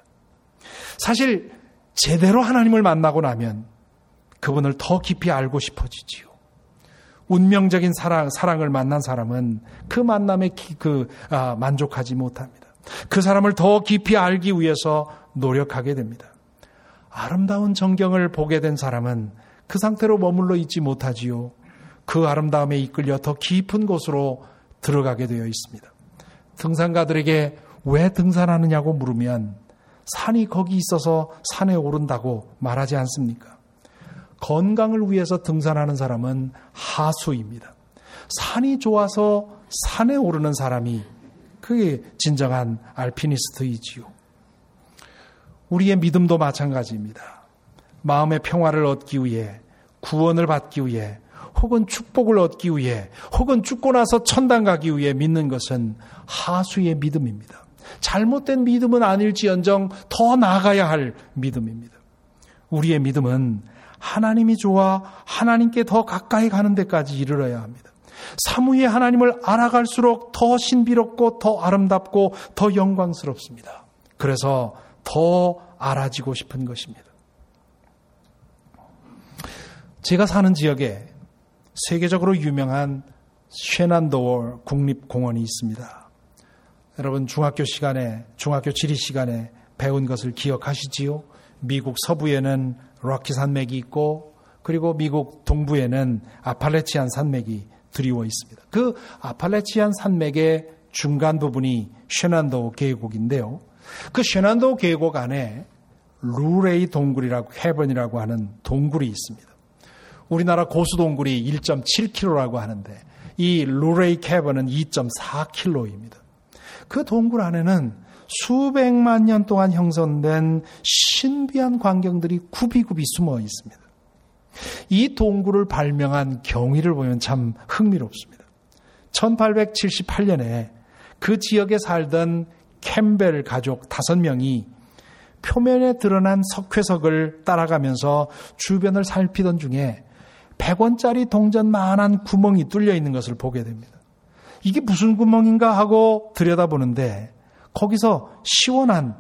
사실 제대로 하나님을 만나고 나면 그분을 더 깊이 알고 싶어지지요. 운명적인 사랑을 만난 사람은 그 만남에 만족하지 못합니다. 그 사람을 더 깊이 알기 위해서 노력하게 됩니다. 아름다운 전경을 보게 된 사람은 그 상태로 머물러 있지 못하지요. 그 아름다움에 이끌려 더 깊은 곳으로 들어가게 되어 있습니다. 등산가들에게 왜 등산하느냐고 물으면 산이 거기 있어서 산에 오른다고 말하지 않습니까? 건강을 위해서 등산하는 사람은 하수입니다. 산이 좋아서 산에 오르는 사람이 그게 진정한 알피니스트이지요. 우리의 믿음도 마찬가지입니다. 마음의 평화를 얻기 위해, 구원을 받기 위해, 혹은 축복을 얻기 위해, 혹은 죽고 나서 천당 가기 위해 믿는 것은 하수의 믿음입니다. 잘못된 믿음은 아닐지언정 더 나아가야 할 믿음입니다. 우리의 믿음은 하나님이 좋아 하나님께 더 가까이 가는 데까지 이르러야 합니다. 사무의 하나님을 알아갈수록 더 신비롭고 더 아름답고 더 영광스럽습니다. 그래서 더 알아지고 싶은 것입니다. 제가 사는 지역에 세계적으로 유명한 쉐난도어 국립공원이 있습니다. 여러분 중학교 지리 시간에 배운 것을 기억하시지요? 미국 서부에는 럭키 산맥이 있고, 그리고 미국 동부에는 아팔레치안 산맥이 드리워 있습니다. 그 아팔레치안 산맥의 중간 부분이 쉐난도어 계곡인데요. 그 쉐난도어 계곡 안에 루레이 동굴이라고, 헤번이라고 하는 동굴이 있습니다. 우리나라 고수동굴이 1.7km라고 하는데 이 루레이 캐번은 2.4km입니다. 그 동굴 안에는 수백만 년 동안 형성된 신비한 광경들이 굽이굽이 숨어 있습니다. 이 동굴을 발명한 경위를 보면 참 흥미롭습니다. 1878년에 그 지역에 살던 캠벨 가족 5명이 표면에 드러난 석회석을 따라가면서 주변을 살피던 중에 100원짜리 동전만한 구멍이 뚫려 있는 것을 보게 됩니다. 이게 무슨 구멍인가 하고 들여다보는데 거기서 시원한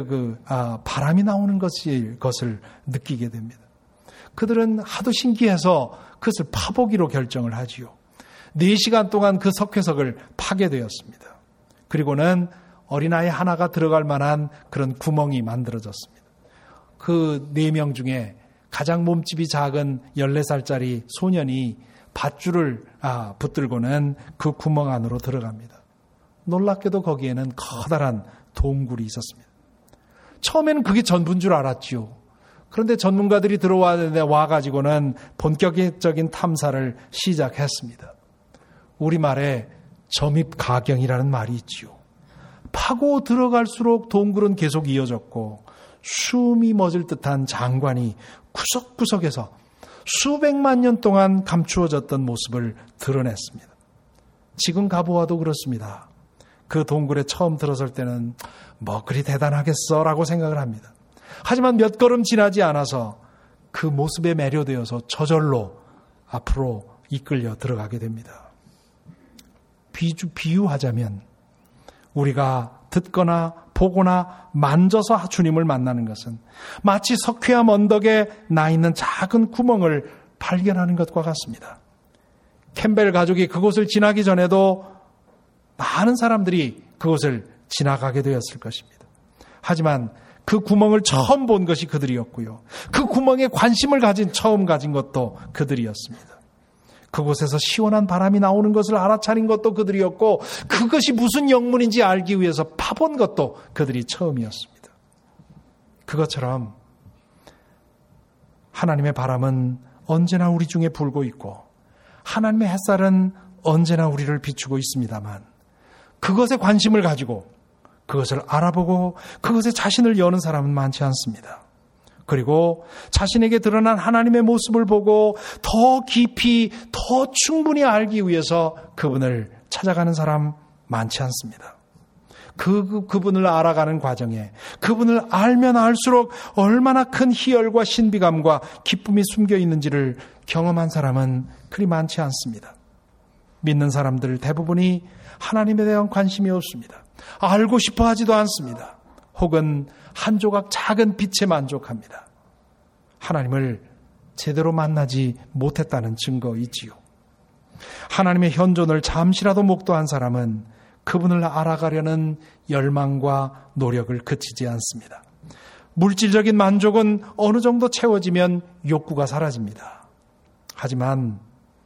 바람이 나오는 것을 느끼게 됩니다. 그들은 하도 신기해서 그것을 파보기로 결정을 하지요. 4시간 동안 그 석회석을 파게 되었습니다. 그리고는 어린아이 하나가 들어갈 만한 그런 구멍이 만들어졌습니다. 그 4명 중에 가장 몸집이 작은 14살짜리 소년이 밧줄을 붙들고는 그 구멍 안으로 들어갑니다. 놀랍게도 거기에는 커다란 동굴이 있었습니다. 처음에는 그게 전부인 줄 알았지요. 그런데 전문가들이 와가지고는 본격적인 탐사를 시작했습니다. 우리말에 점입가경이라는 말이 있지요. 파고 들어갈수록 동굴은 계속 이어졌고 숨이 멎을 듯한 장관이 구석구석에서 수백만 년 동안 감추어졌던 모습을 드러냈습니다. 지금 가보아도 그렇습니다. 그 동굴에 처음 들어설 때는 뭐 그리 대단하겠어라고 생각을 합니다. 하지만 몇 걸음 지나지 않아서 그 모습에 매료되어서 저절로 앞으로 이끌려 들어가게 됩니다. 비유하자면 우리가 듣거나 보거나 만져서 주님을 만나는 것은 마치 석회암 언덕에 나 있는 작은 구멍을 발견하는 것과 같습니다. 캠벨 가족이 그곳을 지나기 전에도 많은 사람들이 그곳을 지나가게 되었을 것입니다. 하지만 그 구멍을 처음 본 것이 그들이었고요. 그 구멍에 관심을 처음 가진 것도 그들이었습니다. 그곳에서 시원한 바람이 나오는 것을 알아차린 것도 그들이었고, 그것이 무슨 영문인지 알기 위해서 파본 것도 그들이 처음이었습니다. 그것처럼 하나님의 바람은 언제나 우리 중에 불고 있고, 하나님의 햇살은 언제나 우리를 비추고 있습니다만, 그것에 관심을 가지고 그것을 알아보고 그것에 자신을 여는 사람은 많지 않습니다. 그리고 자신에게 드러난 하나님의 모습을 보고 더 깊이, 더 충분히 알기 위해서 그분을 찾아가는 사람 많지 않습니다. 그분을 알아가는 과정에 그분을 알면 알수록 얼마나 큰 희열과 신비감과 기쁨이 숨겨 있는지를 경험한 사람은 그리 많지 않습니다. 믿는 사람들 대부분이 하나님에 대한 관심이 없습니다. 알고 싶어 하지도 않습니다. 혹은 한 조각 작은 빛에 만족합니다. 하나님을 제대로 만나지 못했다는 증거이지요. 하나님의 현존을 잠시라도 목도한 사람은 그분을 알아가려는 열망과 노력을 그치지 않습니다. 물질적인 만족은 어느 정도 채워지면 욕구가 사라집니다. 하지만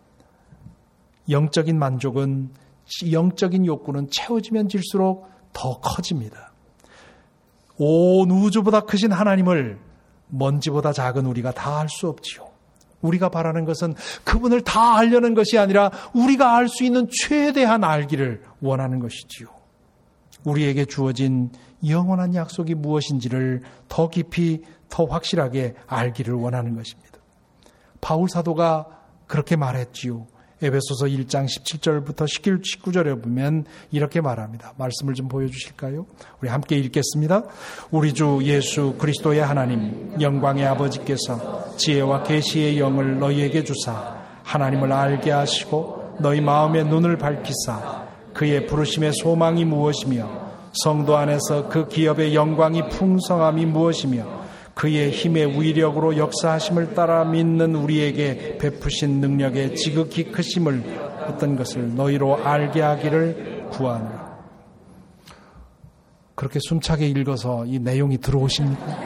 영적인 만족은, 영적인 욕구는 채워지면 질수록 더 커집니다. 온 우주보다 크신 하나님을 먼지보다 작은 우리가 다 알 수 없지요. 우리가 바라는 것은 그분을 다 알려는 것이 아니라 우리가 알 수 있는 최대한 알기를 원하는 것이지요. 우리에게 주어진 영원한 약속이 무엇인지를 더 깊이, 더 확실하게 알기를 원하는 것입니다. 바울 사도가 그렇게 말했지요. 에베소서 1장 17절부터 19절에 보면 이렇게 말합니다. 말씀을 좀 보여주실까요? 우리 함께 읽겠습니다. 우리 주 예수 그리스도의 하나님, 영광의 아버지께서 지혜와 계시의 영을 너희에게 주사 하나님을 알게 하시고 너희 마음의 눈을 밝히사 그의 부르심의 소망이 무엇이며 성도 안에서 그 기업의 영광이 풍성함이 무엇이며 그의 힘의 위력으로 역사하심을 따라 믿는 우리에게 베푸신 능력의 지극히 크심을 어떤 것을 너희로 알게 하기를 구하노라. 그렇게 숨차게 읽어서 이 내용이 들어오십니까?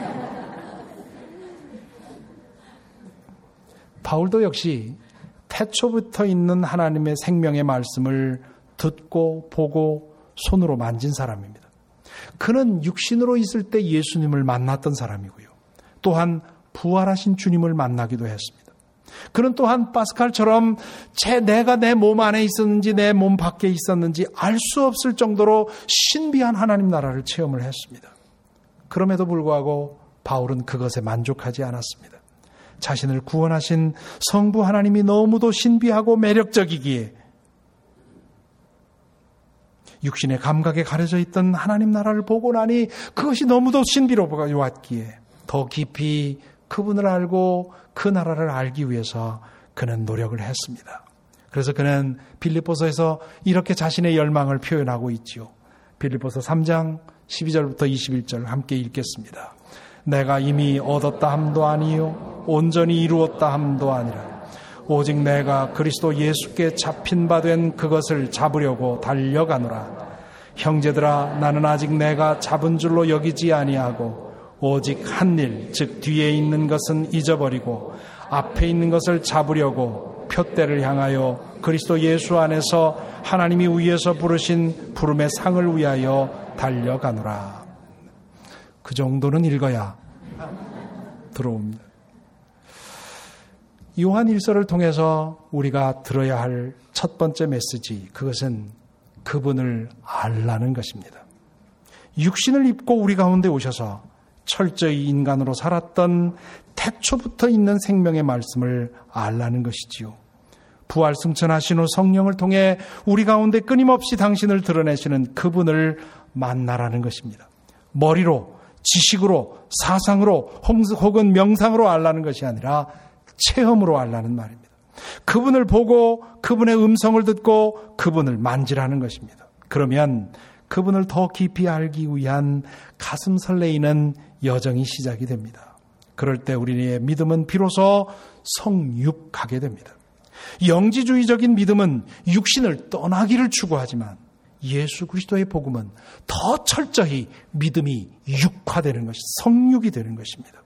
바울도 역시 태초부터 있는 하나님의 생명의 말씀을 듣고 보고 손으로 만진 사람입니다. 그는 육신으로 있을 때 예수님을 만났던 사람이고요. 또한 부활하신 주님을 만나기도 했습니다. 그는 또한 파스칼처럼 내가 내 몸 안에 있었는지 내 몸 밖에 있었는지 알 수 없을 정도로 신비한 하나님 나라를 체험을 했습니다. 그럼에도 불구하고 바울은 그것에 만족하지 않았습니다. 자신을 구원하신 성부 하나님이 너무도 신비하고 매력적이기에 육신의 감각에 가려져 있던 하나님 나라를 보고 나니 그것이 너무도 신비로웠기에 더 깊이 그분을 알고 그 나라를 알기 위해서 그는 노력을 했습니다. 그래서 그는 빌립보서에서 이렇게 자신의 열망을 표현하고 있지요. 빌립보서 3장 12절부터 21절 함께 읽겠습니다. 내가 이미 얻었다 함도 아니요 온전히 이루었다 함도 아니라 오직 내가 그리스도 예수께 잡힌 바 된 그것을 잡으려고 달려가노라. 형제들아, 나는 아직 내가 잡은 줄로 여기지 아니하고 오직 한 일, 즉 뒤에 있는 것은 잊어버리고 앞에 있는 것을 잡으려고 표대를 향하여 그리스도 예수 안에서 하나님이 위에서 부르신 부름의 상을 위하여 달려가노라. 그 정도는 읽어야 들어옵니다. 요한 1서를 통해서 우리가 들어야 할 첫 번째 메시지, 그것은 그분을 알라는 것입니다. 육신을 입고 우리 가운데 오셔서 철저히 인간으로 살았던 태초부터 있는 생명의 말씀을 알라는 것이지요. 부활 승천하신 후 성령을 통해 우리 가운데 끊임없이 당신을 드러내시는 그분을 만나라는 것입니다. 머리로, 지식으로, 사상으로 혹은 명상으로 알라는 것이 아니라 체험으로 알라는 말입니다. 그분을 보고 그분의 음성을 듣고 그분을 만지라는 것입니다. 그러면 그분을 더 깊이 알기 위한 가슴 설레이는 여정이 시작이 됩니다. 그럴 때 우리의 믿음은 비로소 성육하게 됩니다. 영지주의적인 믿음은 육신을 떠나기를 추구하지만 예수 그리스도의 복음은 더 철저히 믿음이 육화되는 것이, 성육이 되는 것입니다.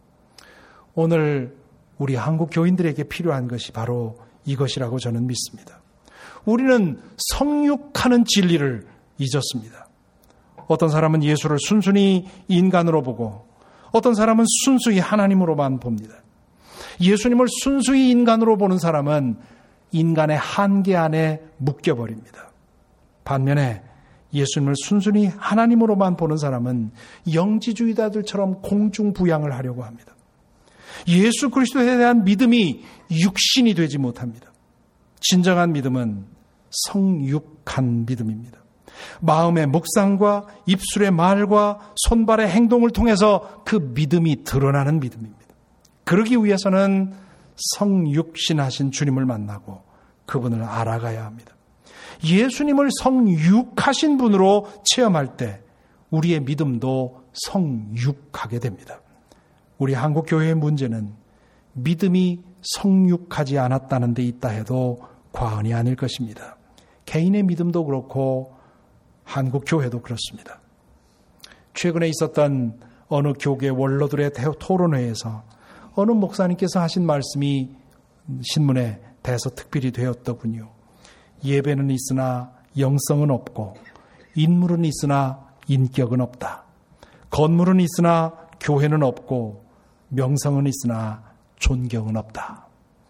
오늘 우리 한국 교인들에게 필요한 것이 바로 이것이라고 저는 믿습니다. 우리는 성육하는 진리를 잊었습니다. 어떤 사람은 예수를 순순히 인간으로 보고 어떤 사람은 순수히 하나님으로만 봅니다. 예수님을 순수히 인간으로 보는 사람은 인간의 한계 안에 묶여버립니다. 반면에 예수님을 순순히 하나님으로만 보는 사람은 영지주의자들처럼 공중부양을 하려고 합니다. 예수 그리스도에 대한 믿음이 육신이 되지 못합니다. 진정한 믿음은 성육한 믿음입니다. 마음의 묵상과 입술의 말과 손발의 행동을 통해서 그 믿음이 드러나는 믿음입니다. 그러기 위해서는 성육신하신 주님을 만나고 그분을 알아가야 합니다. 예수님을 성육하신 분으로 체험할 때 우리의 믿음도 성육하게 됩니다. 우리 한국교회의 문제는 믿음이 성육하지 않았다는 데 있다 해도 과언이 아닐 것입니다. 개인의 믿음도 그렇고 한국교회도 그렇습니다. 최근에 있었던 어느 교계 원로들의 토론회에서 어느 목사님께서 하신 말씀이 신문에 대서특필이 되었더군요. 예배는 있으나 영성은 없고 인물은 있으나 인격은 없다. 건물은 있으나 교회는 없고 명성은 있으나 존경은 없다.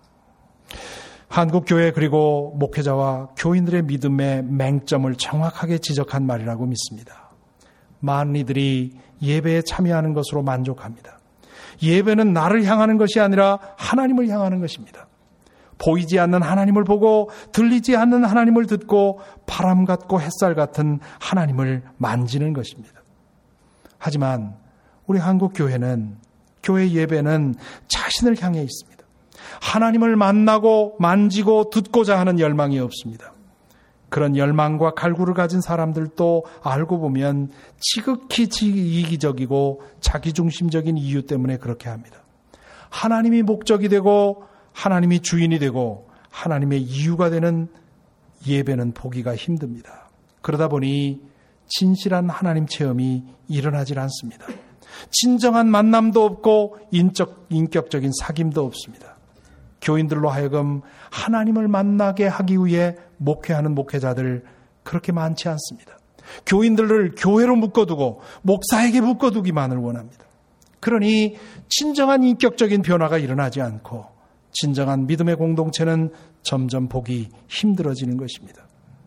한국교회 그리고 목회자와 교인들의 믿음의 맹점을 정확하게 지적한 말이라고 믿습니다. 많은 이들이 예배에 참여하는 것으로 만족합니다. 예배는 나를 향하는 것이 아니라 하나님을 향하는 것입니다. 보이지 않는 하나님을 보고 들리지 않는 하나님을 듣고 바람 같고 햇살 같은 하나님을 만지는 것입니다. 하지만 우리 한국교회는, 교회 예배는 자신을 향해 있습니다. 하나님을 만나고 만지고 듣고자 하는 열망이 없습니다. 그런 열망과 갈구를 가진 사람들도 알고 보면 지극히 이기적이고 자기중심적인 이유 때문에 그렇게 합니다. 하나님이 목적이 되고 하나님이 주인이 되고 하나님의 이유가 되는 예배는 보기가 힘듭니다. 그러다 보니 진실한 하나님 체험이 일어나질 않습니다. 진정한 만남도 없고 인격적인 사귐도 없습니다. 교인들로 하여금 하나님을 만나게 하기 위해 목회하는 목회자들 그렇게 많지 않습니다. 교인들을 교회로 묶어두고 목사에게 묶어두기만을 원합니다. 그러니 진정한 인격적인 변화가 일어나지 않고 진정한 믿음의 공동체는 점점 보기 힘들어지는 것입니다.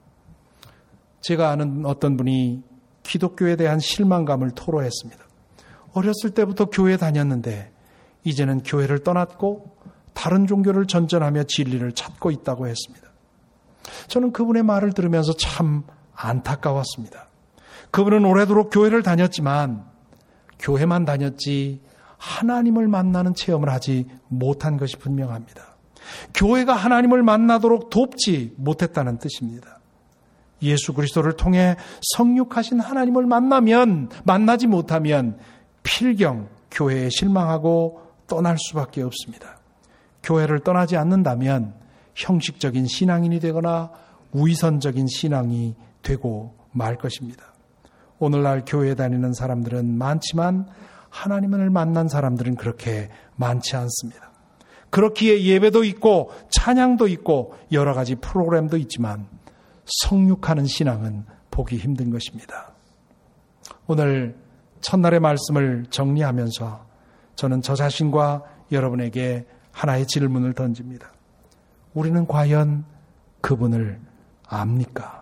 제가 아는 어떤 분이 기독교에 대한 실망감을 토로했습니다. 어렸을 때부터 교회 다녔는데 이제는 교회를 떠났고 다른 종교를 전전하며 진리를 찾고 있다고 했습니다. 저는 그분의 말을 들으면서 참 안타까웠습니다. 그분은 오래도록 교회를 다녔지만 교회만 다녔지 하나님을 만나는 체험을 하지 못한 것이 분명합니다. 교회가 하나님을 만나도록 돕지 못했다는 뜻입니다. 예수 그리스도를 통해 성육하신 하나님을 만나지 못하면 필경 교회에 실망하고 떠날 수밖에 없습니다. 교회를 떠나지 않는다면 형식적인 신앙인이 되거나 위선적인 신앙이 되고 말 것입니다. 오늘날 교회에 다니는 사람들은 많지만 하나님을 만난 사람들은 그렇게 많지 않습니다. 그렇기에 예배도 있고 찬양도 있고 여러 가지 프로그램도 있지만 성육하는 신앙은 보기 힘든 것입니다. 오늘 첫날의 말씀을 정리하면서 저는 저 자신과 여러분에게 하나의 질문을 던집니다. 우리는 과연 그분을 압니까?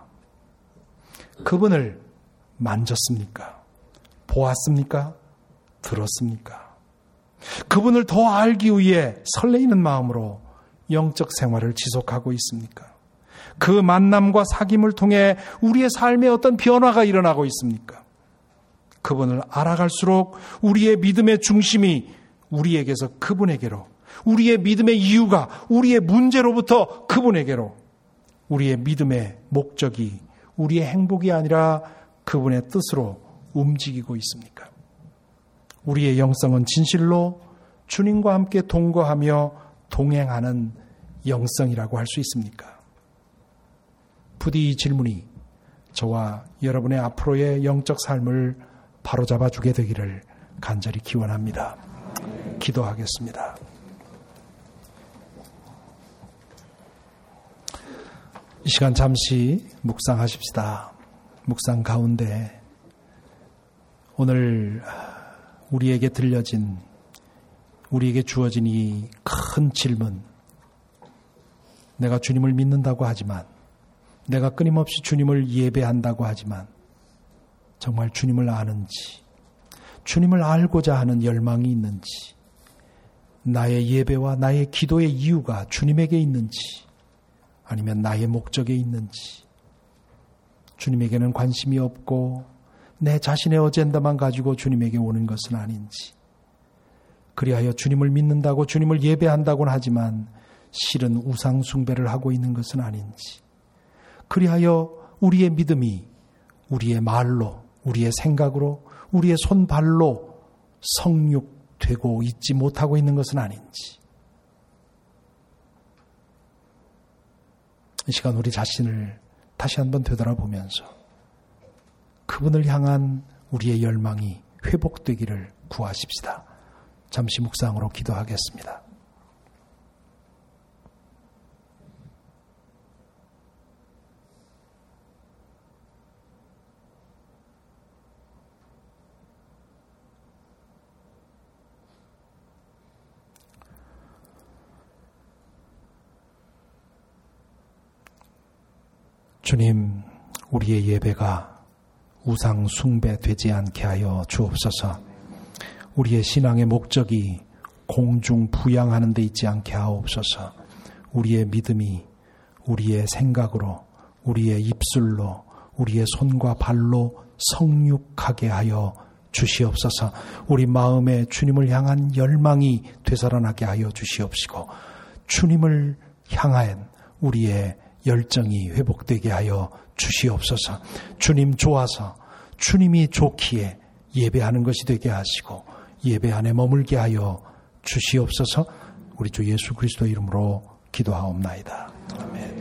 그분을 만졌습니까? 보았습니까? 들었습니까? 그분을 더 알기 위해 설레이는 마음으로 영적 생활을 지속하고 있습니까? 그 만남과 사귐을 통해 우리의 삶에 어떤 변화가 일어나고 있습니까? 그분을 알아갈수록 우리의 믿음의 중심이 우리에게서 그분에게로, 우리의 믿음의 이유가 우리의 문제로부터 그분에게로, 우리의 믿음의 목적이 우리의 행복이 아니라 그분의 뜻으로 움직이고 있습니까? 우리의 영성은 진실로 주님과 함께 동거하며 동행하는 영성이라고 할 수 있습니까? 부디 이 질문이 저와 여러분의 앞으로의 영적 삶을 바로잡아 주게 되기를 간절히 기원합니다. 기도하겠습니다. 이 시간 잠시 묵상하십시다. 묵상 가운데 오늘 우리에게 주어진 이 큰 질문, 내가 주님을 믿는다고 하지만, 내가 끊임없이 주님을 예배한다고 하지만 정말 주님을 아는지, 주님을 알고자 하는 열망이 있는지, 나의 예배와 나의 기도의 이유가 주님에게 있는지, 아니면 나의 목적에 있는지, 주님에게는 관심이 없고 내 자신의 어젠다만 가지고 주님에게 오는 것은 아닌지, 그리하여 주님을 믿는다고 주님을 예배한다고는 하지만 실은 우상 숭배를 하고 있는 것은 아닌지, 그리하여 우리의 믿음이 우리의 말로, 우리의 생각으로, 우리의 손발로 성육되고 있지 못하고 있는 것은 아닌지, 이 시간 우리 자신을 다시 한번 되돌아보면서 그분을 향한 우리의 열망이 회복되기를 구하십시다. 잠시 묵상으로 기도하겠습니다. 주님, 우리의 예배가 우상 숭배되지 않게 하여 주옵소서. 우리의 신앙의 목적이 공중 부양하는 데 있지 않게 하옵소서. 우리의 믿음이 우리의 생각으로, 우리의 입술로, 우리의 손과 발로 성육하게 하여 주시옵소서. 우리 마음에 주님을 향한 열망이 되살아나게 하여 주시옵시고, 주님을 향한 우리의 열정이 회복되게 하여 주시옵소서. 주님 좋아서, 주님이 좋기에 예배하는 것이 되게 하시고 예배 안에 머물게 하여 주시옵소서. 우리 주 예수 그리스도 이름으로 기도하옵나이다. 아멘.